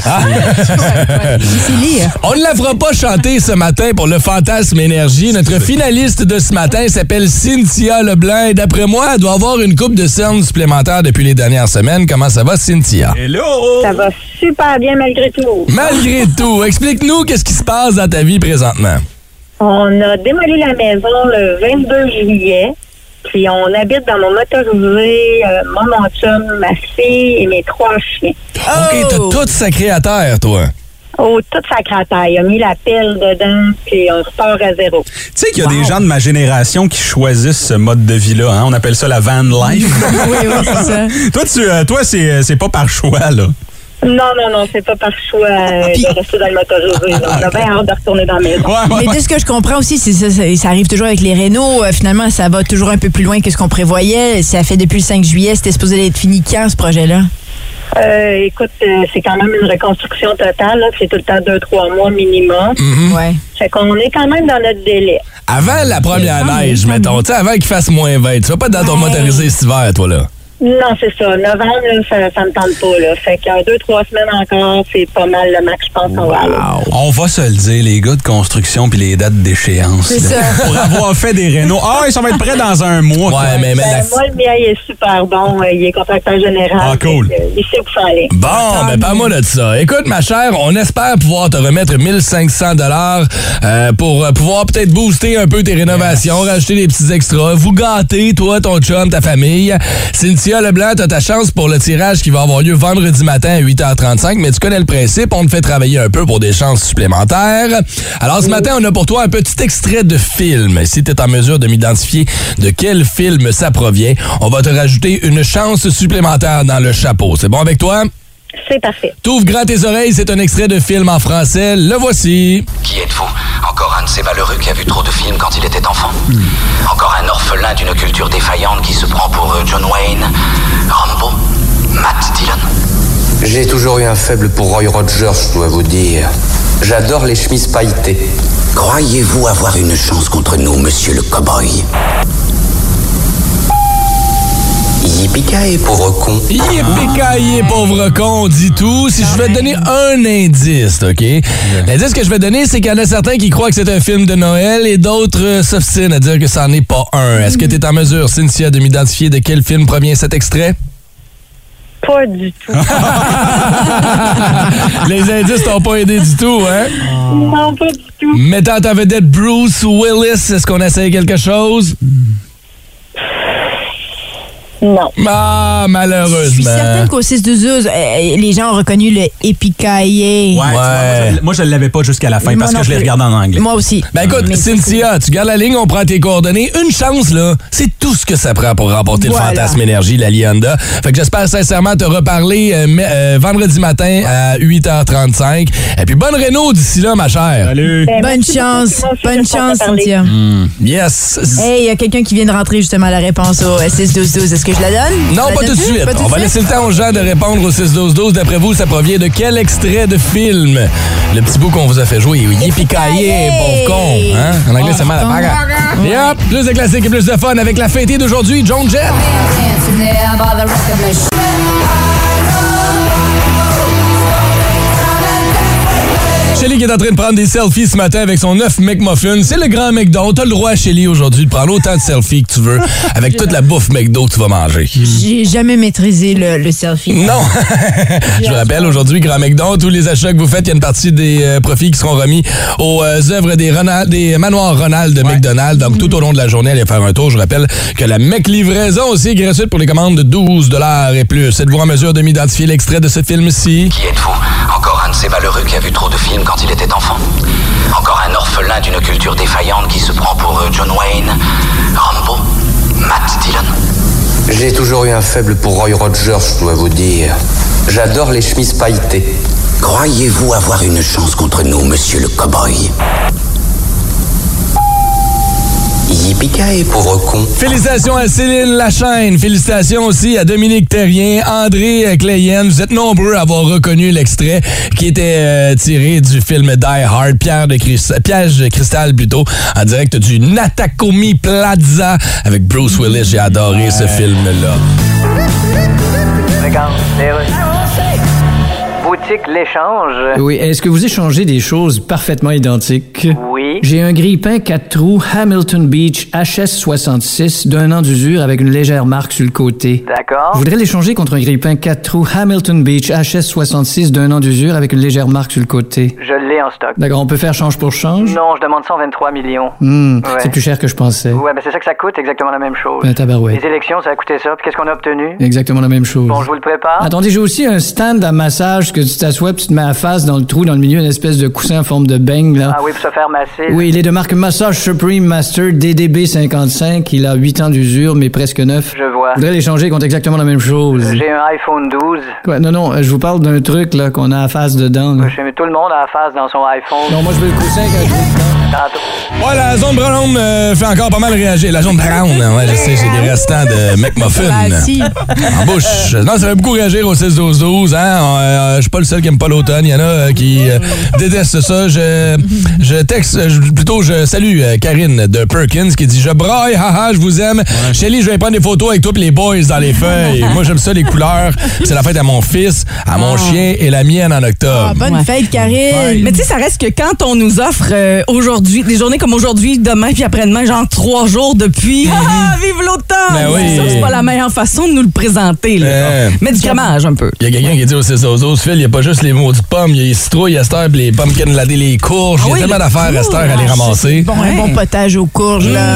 C: On ne la fera pas chanter ce matin pour le Fantasme Énergie. Notre finaliste de ce matin s'appelle Cynthia Leblanc et d'après moi, elle doit avoir une coupe de cernes supplémentaires depuis les dernières semaines. Comment ça va, Cynthia?
E: Hello!
J: Ça va super bien malgré tout.
C: Malgré tout, explique-nous qu'est-ce qui se passe dans ta vie présentement.
J: On a démoli la maison le 22 juillet. Puis on habite dans mon motorisé, mon chum, ma fille et mes 3 chiens.
C: OK, t'as tout sacré à terre, toi.
J: Oh, toute sa crataille. Il a mis la pelle dedans, puis on repart à zéro.
E: Tu sais qu'il y a des gens de ma génération qui choisissent ce mode de vie-là. Hein? On appelle ça la van life.
D: Oui, c'est ça.
E: Toi, c'est pas par choix, là.
J: Non, c'est pas par choix de rester dans le motorisé. On a bien hâte de retourner dans la maison.
D: Mais de ce que je comprends aussi, c'est ça arrive toujours avec les rénaux. Finalement, ça va toujours un peu plus loin que ce qu'on prévoyait. Ça fait depuis le 5 juillet. C'était supposé être fini quand, ce projet-là?
J: Écoute, c'est quand même une reconstruction totale. Là. C'est tout le temps 2-3 mois minimum.
D: Ouais.
J: Fait qu'on est quand même dans notre délai.
C: Avant la première neige, mettons, tu sais, avant qu'il fasse moins 20, tu vas pas être dans ton motorisé cet hiver, toi, là?
J: Non, c'est ça. Novembre, là, ça me tente pas. Là. Fait que 2-3 semaines encore, c'est pas mal le max, je pense qu'on va aller.
E: On va se le dire, les gars de construction puis les dates d'échéance.
D: C'est ça.
E: Pour avoir fait des rénaux. Ça va être prêt dans un mois.
C: Ouais, mais
J: moi, le mien, il est super bon. Il est contracteur général.
E: Ah, cool.
J: Il sait où faut aller.
C: Bon, ben parle-moi de ça. Écoute, ma chère, on espère pouvoir te remettre 1500 $ pour pouvoir peut-être booster un peu tes rénovations, rajouter des petits extras, vous gâter, toi, ton chum, ta famille. Cynthia Leblanc, t'as ta chance pour le tirage qui va avoir lieu vendredi matin à 8h35, mais tu connais le principe, on te fait travailler un peu pour des chances supplémentaires. Alors ce matin, on a pour toi un petit extrait de film. Si t'es en mesure de m'identifier de quel film ça provient, on va te rajouter une chance supplémentaire dans le chapeau. C'est bon avec toi?
J: C'est parfait.
C: T'ouvres grand tes oreilles, c'est un extrait de film en français. Le voici.
P: Qui êtes-vous? Encore un de ces malheureux qui a vu trop de films quand il était enfant? Encore un orphelin d'une culture défaillante qui se prend pour John Wayne, Rambo, Matt Dillon?
Q: J'ai toujours eu un faible pour Roy Rogers, je dois vous dire. J'adore les chemises pailletées.
P: Croyez-vous avoir une chance contre nous, monsieur le cow-boy?
Q: Yippee-ki-yay, pauvre con.
C: Yippee-ki-yay, pauvre con, on dit tout. Si je vais te donner un indice, OK? L'indice que je vais donner, c'est qu'il y en a certains qui croient que c'est un film de Noël et d'autres s'obstinent à dire que ça n'en est pas un. Est-ce que tu es en mesure, Cynthia, de m'identifier de quel film provient cet extrait?
J: Pas du tout.
C: Les indices t'ont pas aidé du tout, hein?
J: Non, pas du tout.
C: Mettant ta vedette Bruce Willis, est-ce qu'on essaye quelque chose?
J: Non.
C: Ah, malheureusement.
D: Je suis certaine qu'au 6-12-12, les gens ont reconnu le Yippee-ki-yay.
E: Ouais. Moi, je ne l'avais pas jusqu'à la fin parce que je l'ai regardé en anglais.
D: Moi aussi.
C: Ben écoute, Cynthia, tu gardes la ligne, on prend tes coordonnées. Une chance, là, c'est tout ce que ça prend pour remporter le Fantasme Énergie, la Lianda. Fait que j'espère sincèrement te reparler vendredi matin à 8h35. Et puis bonne réno d'ici là, ma chère.
E: Salut.
D: Bonne chance. Bonne chance, Cynthia.
C: Yes.
D: Hey, il y a quelqu'un qui vient de rentrer justement à la réponse au 6-12-12. Est-ce que je la donne?
C: Non, pas tout de suite. On va laisser le temps aux gens de répondre au 6-12-12. D'après vous, ça provient de quel extrait de film? Le petit bout qu'on vous a fait jouer. Yippee-ki-yay, pauvre con. Hein? En anglais, c'est mal à paga. Et hop, plus de classiques et plus de fun avec la fêtée d'aujourd'hui, Joan Jett. Shelly qui est en train de prendre des selfies ce matin avec son 9 McMuffin. C'est le grand McDo. T'as le droit, Shelly, aujourd'hui, de prendre autant de selfies que tu veux avec toute la bouffe McDo que tu vas manger.
D: J'ai jamais maîtrisé le selfie.
C: Non! Je vous rappelle, aujourd'hui, grand McDo, tous les achats que vous faites, il y a une partie des profits qui seront remis aux œuvres des manoirs Ronald de McDonald's. Donc, tout au long de la journée, allez faire un tour. Je vous rappelle que la McLivraison aussi est gratuite pour les commandes de 12$ et plus. Êtes-vous en mesure de m'identifier l'extrait de ce film-ci?
P: Qui êtes-vous? Encore un de ces malheureux qui a vu trop de films quand il était enfant? Encore un orphelin d'une culture défaillante qui se prend pour John Wayne, Rambo, Matt Dillon?
Q: J'ai toujours eu un faible pour Roy Rogers, je dois vous dire. J'adore les chemises pailletées.
P: Croyez-vous avoir une chance contre nous, monsieur le cow-boy?
Q: Yippee-ki-yay, pauvre con.
C: Félicitations à Céline Lachaine. Félicitations aussi à Dominique Terrien, André Clayenne. Vous êtes nombreux à avoir reconnu l'extrait qui était tiré du film Die Hard, Piège de cristal plutôt, en direct du Natakomi Plaza avec Bruce Willis. J'ai adoré ce film-là.
R: Regarde, Boutique L'Échange.
S: Oui, est-ce que vous échangez des choses parfaitement identiques?
R: Oui.
S: J'ai un grille-pain 4 trous Hamilton Beach HS66 d'un an d'usure avec une légère marque sur le côté.
R: D'accord.
S: Je voudrais l'échanger contre un grille-pain 4 trous Hamilton Beach HS66 d'un an d'usure avec une légère marque sur le côté.
R: Je l'ai en stock.
S: D'accord, on peut faire change pour change?
R: Non, je demande 123 millions.
S: Ouais.
R: C'est
S: plus cher que je pensais.
R: Ouais, ben c'est ça que ça coûte, exactement la même chose.
S: Ben, tabarouette.
R: Les élections, ça a coûté ça, puis qu'est-ce qu'on a obtenu?
S: Exactement la même chose.
R: Bon, je vous le prépare.
S: Attendez, j'ai aussi un stand à massage que tu t'assois puis tu te mets la face dans le trou, dans le milieu, une espèce de coussin en forme de beigne, là.
R: Ah oui, pour se faire masser.
S: Oui, il est de marque Massage Supreme Master DDB55. Il a 8 ans d'usure, mais presque neuf.
R: Je vois.
S: Je voudrais l'échanger contre exactement la même chose.
R: J'ai un iPhone 12.
S: Quoi? Non, je vous parle d'un truc, là, qu'on a à face dedans, là.
R: Chez tout le monde a la face dans son iPhone.
S: Non, moi, je veux le coussin avec un trou dedans.
C: Ouais, la zone brown fait encore pas mal réagir. La zone brown, ouais, je sais, j'ai des restants de McMuffin en bouche. Non, ça fait beaucoup réagir au 6-12-12. Hein? Je suis pas le seul qui aime pas l'automne. Il y en a qui détestent ça. Je salue Karine de Perkins qui dit « Je braille, haha, je vous aime. Ouais. Shelly, je vais prendre des photos avec toi et les boys dans les feuilles. Moi, j'aime ça, les couleurs. C'est la fête à mon fils, à mon chien et la mienne en octobre. »
D: Bonne fête, Karine.
K: Ouais. Mais tu sais, ça reste que quand on nous offre aujourd'hui, des journées comme aujourd'hui, demain puis après-demain, genre 3 jours depuis, vive l'automne!
C: Ben oui.
K: Ça, c'est pas la meilleure façon de nous le présenter. Là. Mais du crémage un peu.
C: Il y a quelqu'un qui dit au 6-12-12, Phil, il n'y a pas juste les mots de pommes, il y a les citrouilles à cette heure, les pumpkin latte, les courges. Il y a tellement d'affaires à cette heure à les ramasser.
D: Bon, un bon potage aux courges, là.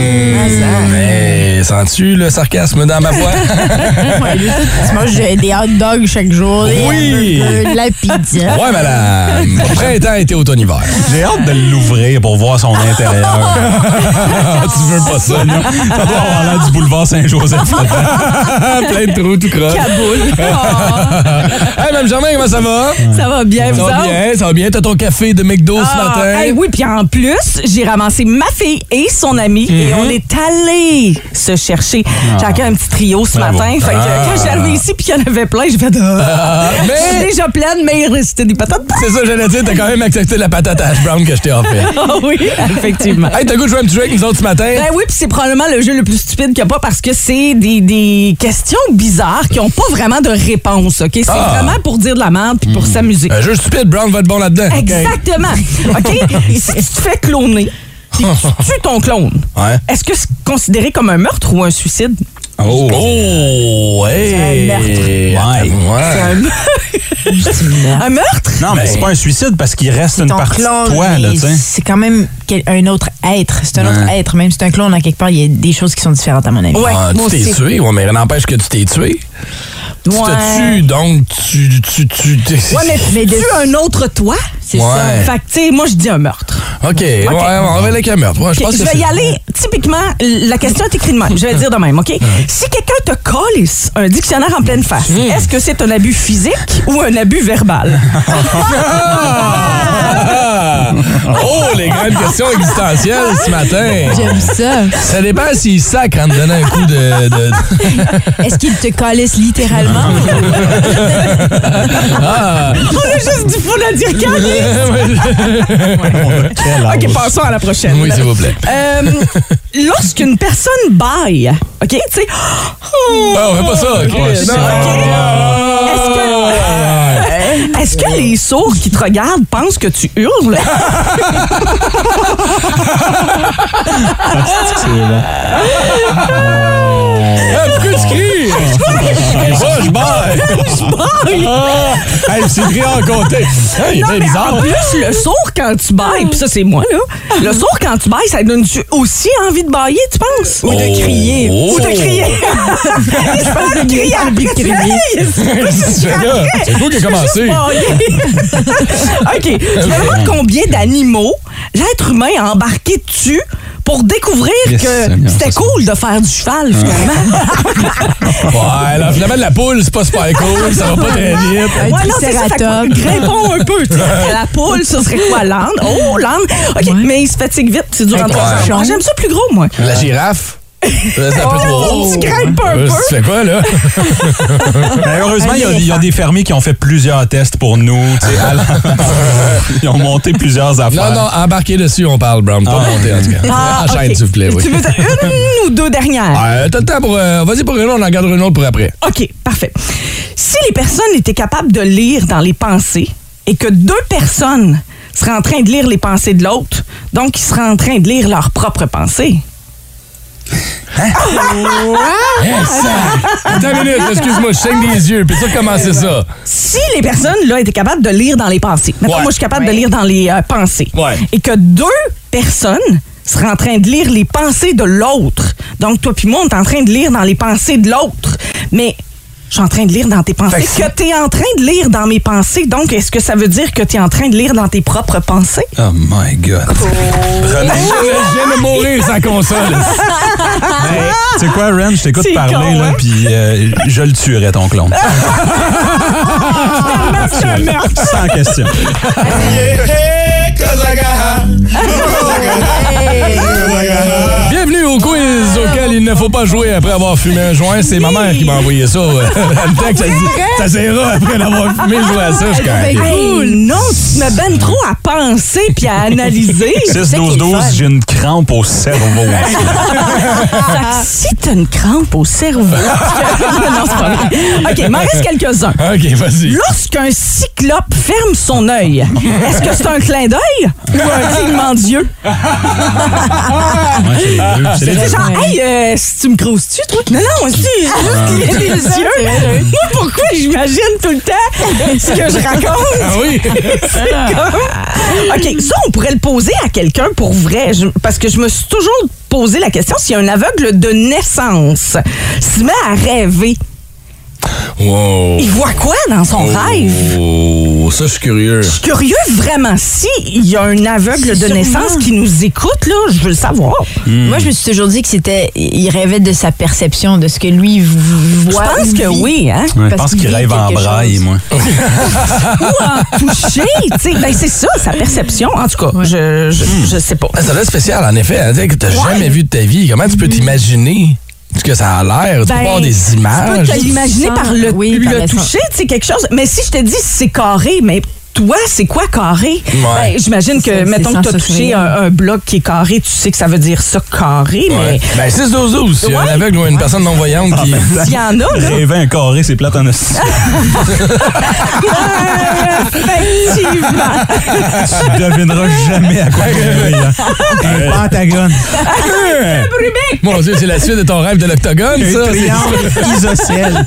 C: Mais sens-tu le sarcasme dans ma voix?
D: Tu manges des hot dogs chaque jour.
C: Oui!
D: De la pizza.
C: Ouais, madame. Printemps, été, automne, hiver.
E: J'ai hâte de l'ouvrir pour voir son intérieur.
C: Tu veux pas ça, non?
E: Ça doit avoir l'air du boulevard Saint-Joseph.
C: Plein de trous tout croche.
K: Caboule.
C: Hey, Mme Germain, comment ça va?
K: Ça va bien, vous autres?
C: Ça va bien. T'as ton café de McDo ce matin?
K: Hey, oui, puis en plus, j'ai ramassé ma fille et son ami et on est allés se chercher chacun un petit trio ce matin. Fait que quand je suis arrivée ici puis qu'il y en avait plein, j'ai fait
C: mais...
K: je suis déjà pleine, mais il restait des patates.
C: C'est ça, j'allais dire, t'as quand même accepté la patate hash brown que je t'ai offert.
K: Ah oui, effectivement.
C: Hey, t'as goût de jouer un petit jeu avec nous autres ce matin?
K: Ben oui, puis c'est probablement le jeu le plus stupide qu'il n'y a pas parce que c'est des questions bizarres qui n'ont pas vraiment de réponse, OK? C'est vraiment pour dire de la merde puis pour s'amuser.
C: Un jeu stupide, Brown va être bon là-dedans.
K: Exactement. OK? Si tu te fais cloner puis tu tues ton clone, est-ce que c'est considéré comme un meurtre ou un suicide?
C: Oh, hey!
K: C'est un meurtre. Un meurtre?
E: Non, mais c'est pas un suicide parce qu'il reste une partie de toi, là, tu sais.
D: C'est quand même un autre être. C'est un autre être. Même si c'est un clone, à quelque part, il y a des choses qui sont différentes à mon avis.
K: Ouais,
C: tu t'es tué, mais n'empêche que tu t'es tué. Tu te tues, donc tu
K: ouais, mais tu un autre toi? C'est ça. Fait que, tu sais, moi, je dis un meurtre.
C: OK. Ouais, on va aller avec un meurtre. Ouais,
K: je vais y aller. Typiquement, la question est écrite de même. Je vais dire de même, OK? Si quelqu'un te calisse un dictionnaire en pleine face, est-ce que c'est un abus physique ou un abus verbal?
C: Oh, les grandes questions existentielles ce matin.
D: J'aime ça.
C: Ça dépend s'il sacre en te donnant un coup de...
D: Est-ce qu'il te calisse littéralement?
K: On a juste du fou à dire calisse. OK, passons à la prochaine.
C: Oui, s'il vous plaît.
K: Lorsqu'une personne baille, OK, tu sais...
C: on fait pas ça.
K: Est-ce que les sourds qui te regardent pensent que tu hurles?
C: Pourquoi tu cries? Je baille. C'est écrit en côté. C'est bizarre.
K: En plus, le sourd quand tu bailles, puis ça c'est moi, là, le sourd quand tu bailles, ça donne aussi envie de bailler, tu penses? Ou de crier. Ou de crier. Je pense de crier après.
C: C'est vous qui a commencé.
K: OK. Je me demande combien d'animaux l'être humain a embarqué dessus pour découvrir que c'était cool de faire du cheval, finalement.
C: Ouais, là, finalement, de la poule, c'est pas super cool, ça va pas très vite.
K: Ouais, non, c'est ça. Grimpons un peu. La poule, ça serait quoi, l'âne? Oh, l'âne. OK, mais il se fatigue vite, c'est dur à entendre. J'aime ça plus gros, moi.
C: La girafe? C'est un peu trop gros.
K: Tu grimpes un peu.
C: Tu fais quoi, là?
E: Mais heureusement, il y a des fermiers qui ont fait plusieurs tests pour nous. Ils ont monté plusieurs affaires.
C: Non, embarquez dessus, on parle, Brown. Pas monter, en tout cas. Enchaîne, s'il vous plaît. Oui.
K: Tu veux une ou deux dernières?
C: T'as le temps pour... vas-y pour une autre, on en gardera une autre pour après.
K: OK, parfait. Si les personnes étaient capables de lire dans les pensées et que deux personnes seraient en train de lire les pensées de l'autre, donc ils seraient en train de lire leurs propres pensées...
C: Attends une minute, excuse-moi, je saigne des yeux. Puis ça, comment c'est ça?
K: Si les personnes là étaient capables de lire dans les pensées, maintenant moi je suis capable de lire dans les pensées, et que deux personnes seraient en train de lire les pensées de l'autre, donc toi puis moi on est en train de lire dans les pensées de l'autre, mais je suis en train de lire dans tes pensées. Que tu es en train de lire dans mes pensées. Donc, est-ce que ça veut dire que tu es en train de lire dans tes propres pensées?
E: Oh my God.
C: Je viens de mourir sans console.
E: Tu sais quoi, Ren? Je t'écoute parler, là, puis je le tuerais, ton clone. Sans question.
C: Bienvenue au quiz auquel il ne faut pas jouer après avoir fumé un joint. C'est ma mère qui m'a envoyé ça. Le texte, ça s'ira après d'avoir fumé, jouer à ça. Je
K: non, tu te mets ben trop à penser puis à analyser.
E: 6-12-12, j'ai une crampe au cerveau.
K: Si t'as une crampe au cerveau... non, c'est pas vrai. OK, il m'en reste quelques-uns.
C: OK, vas-y.
K: Lorsqu'un cyclope ferme son œil, est-ce que c'est un clin d'œil ou un clignement d'yeux? C'est genre, hey, si tu me croses-tu, toi? Non, c'est juste cligner les yeux. Moi, pourquoi j'imagine tout le temps ce que je raconte?
C: Ah oui?
K: C'est comme... OK, ça, on pourrait le poser à quelqu'un pour vrai. Parce que je me suis toujours posé la question si un aveugle de naissance se met à rêver.
C: Wow.
K: Il voit quoi dans son rêve?
C: Oh, ça, je suis curieux.
K: Je suis curieux, vraiment. Si il y a un aveugle de naissance qui nous écoute, là, je veux le savoir.
D: Moi, je me suis toujours dit que il rêvait de sa perception, de ce que lui voit.
K: Je pense que oui, hein?
E: Ouais, je pense qu'il rêve en braille, moi.
K: Ou en toucher, tu sais. Ben, c'est ça, sa perception. En tout cas, je sais pas.
C: Ça doit être spécial, en effet. Hein, que tu n'as jamais vu de ta vie. Comment tu peux t'imaginer ce que ça a l'air? Tu peux avoir des images.
K: Tu peux t'imaginer par le toucher, tu sais, quelque chose. Mais si je te dis c'est carré, mais toi, c'est quoi carré? Ben, j'imagine que, mettons que tu as touché un bloc qui est carré, tu sais que ça veut dire ça carré, mais...
C: Ben, 6-12-12, s'il y a un aveugle ou une personne non-voyante qui...
K: S'il y en a, là...
E: Rêver un carré, c'est plate en hostie.
K: Effectivement.
E: Tu devineras jamais à quoi un pentagone.
C: Mon Dieu, c'est la suite de ton rêve de l'octogone, ça?
E: Un triangle isocèle.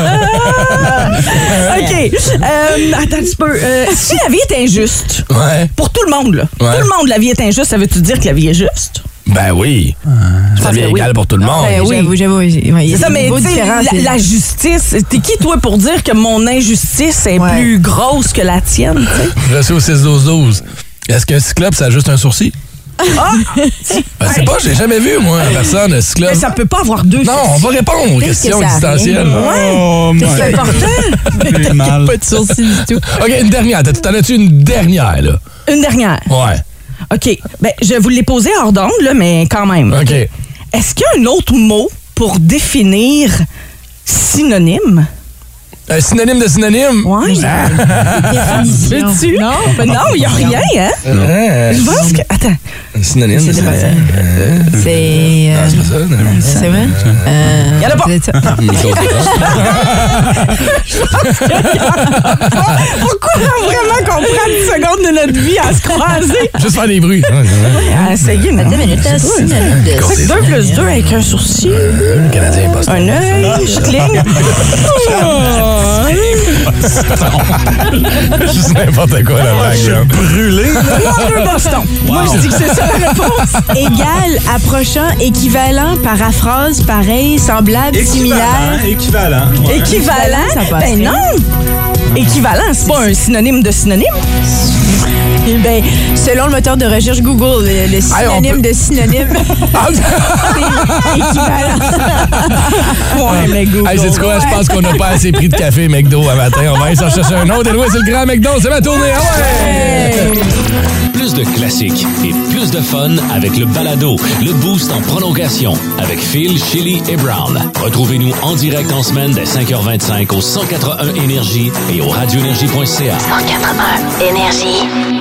K: OK. Attends un petit peu. Si la vie est injuste, pour tout le monde, là, tout le monde, la vie est injuste, ça veut-tu dire que la vie est juste?
C: Ben oui. Ça devient égal pour tout le monde.
D: Ben oui, j'avoue.
K: C'est ça, mais la justice, t'es qui, toi, pour dire que mon injustice est plus grosse que la tienne?
C: Je reste au 6-12-12. Est-ce qu'un cyclope, ça a juste un sourcil? Ben, c'est pas, j'ai jamais vu, moi, personne, un cyclope.
K: Mais ça peut pas avoir deux.
C: Non, on va répondre aux questions existentielles.
K: C'est important.
D: Mal. Pas de sourcil du tout.
C: OK, une dernière. T'en as-tu une dernière, là?
K: Une dernière?
C: Ouais.
K: OK. Ben, je vous l'ai posé hors d'onde, là, mais quand même.
C: OK.
K: Est-ce qu'il y a un autre mot pour définir synonyme?
C: Un synonyme de synonyme?
K: Oui. Veux-tu? Non, il n'y a rien, hein? Je pense que... Attends.
C: Un synonyme de synonyme.
D: C'est...
C: Non, c'est pas ça.
D: C'est vrai?
K: Il y en a pas. Pourquoi vraiment qu'on prenne 10 secondes de notre vie à se croiser?
C: Juste faire des bruits.
K: Essayez, mais 2 plus 2 avec un sourcil.
C: Canadien, pas
K: un œil, je cligne.
C: Juste n'importe quoi, la vague. Je suis
E: brûlé.
K: Boston. Moi, je dis que c'est ça la réponse.
D: Égal, approchant, équivalent, paraphrase, pareil, semblable, similaire.
E: Équivalent.
K: Ouais. Équivalent? Ben non. Équivalent, c'est pas un synonyme de synonyme.
D: Ben, selon le moteur de recherche Google, le synonyme de synonyme, c'est équivalent.
C: Ouais, mais Google. Hey, c'est quoi? Je pense qu'on n'a pas assez pris de café McDo un matin. On va aller s'en chercher un autre. Et c'est le grand McDo. C'est ma tournée. Ouais!
A: Plus de classiques et plus de fun avec le balado, le Boost en prolongation avec Phil, Chili et Brown. Retrouvez-nous en direct en semaine dès 5h25 au 181 Énergie et au radioénergie.ca.
B: 181 Énergie.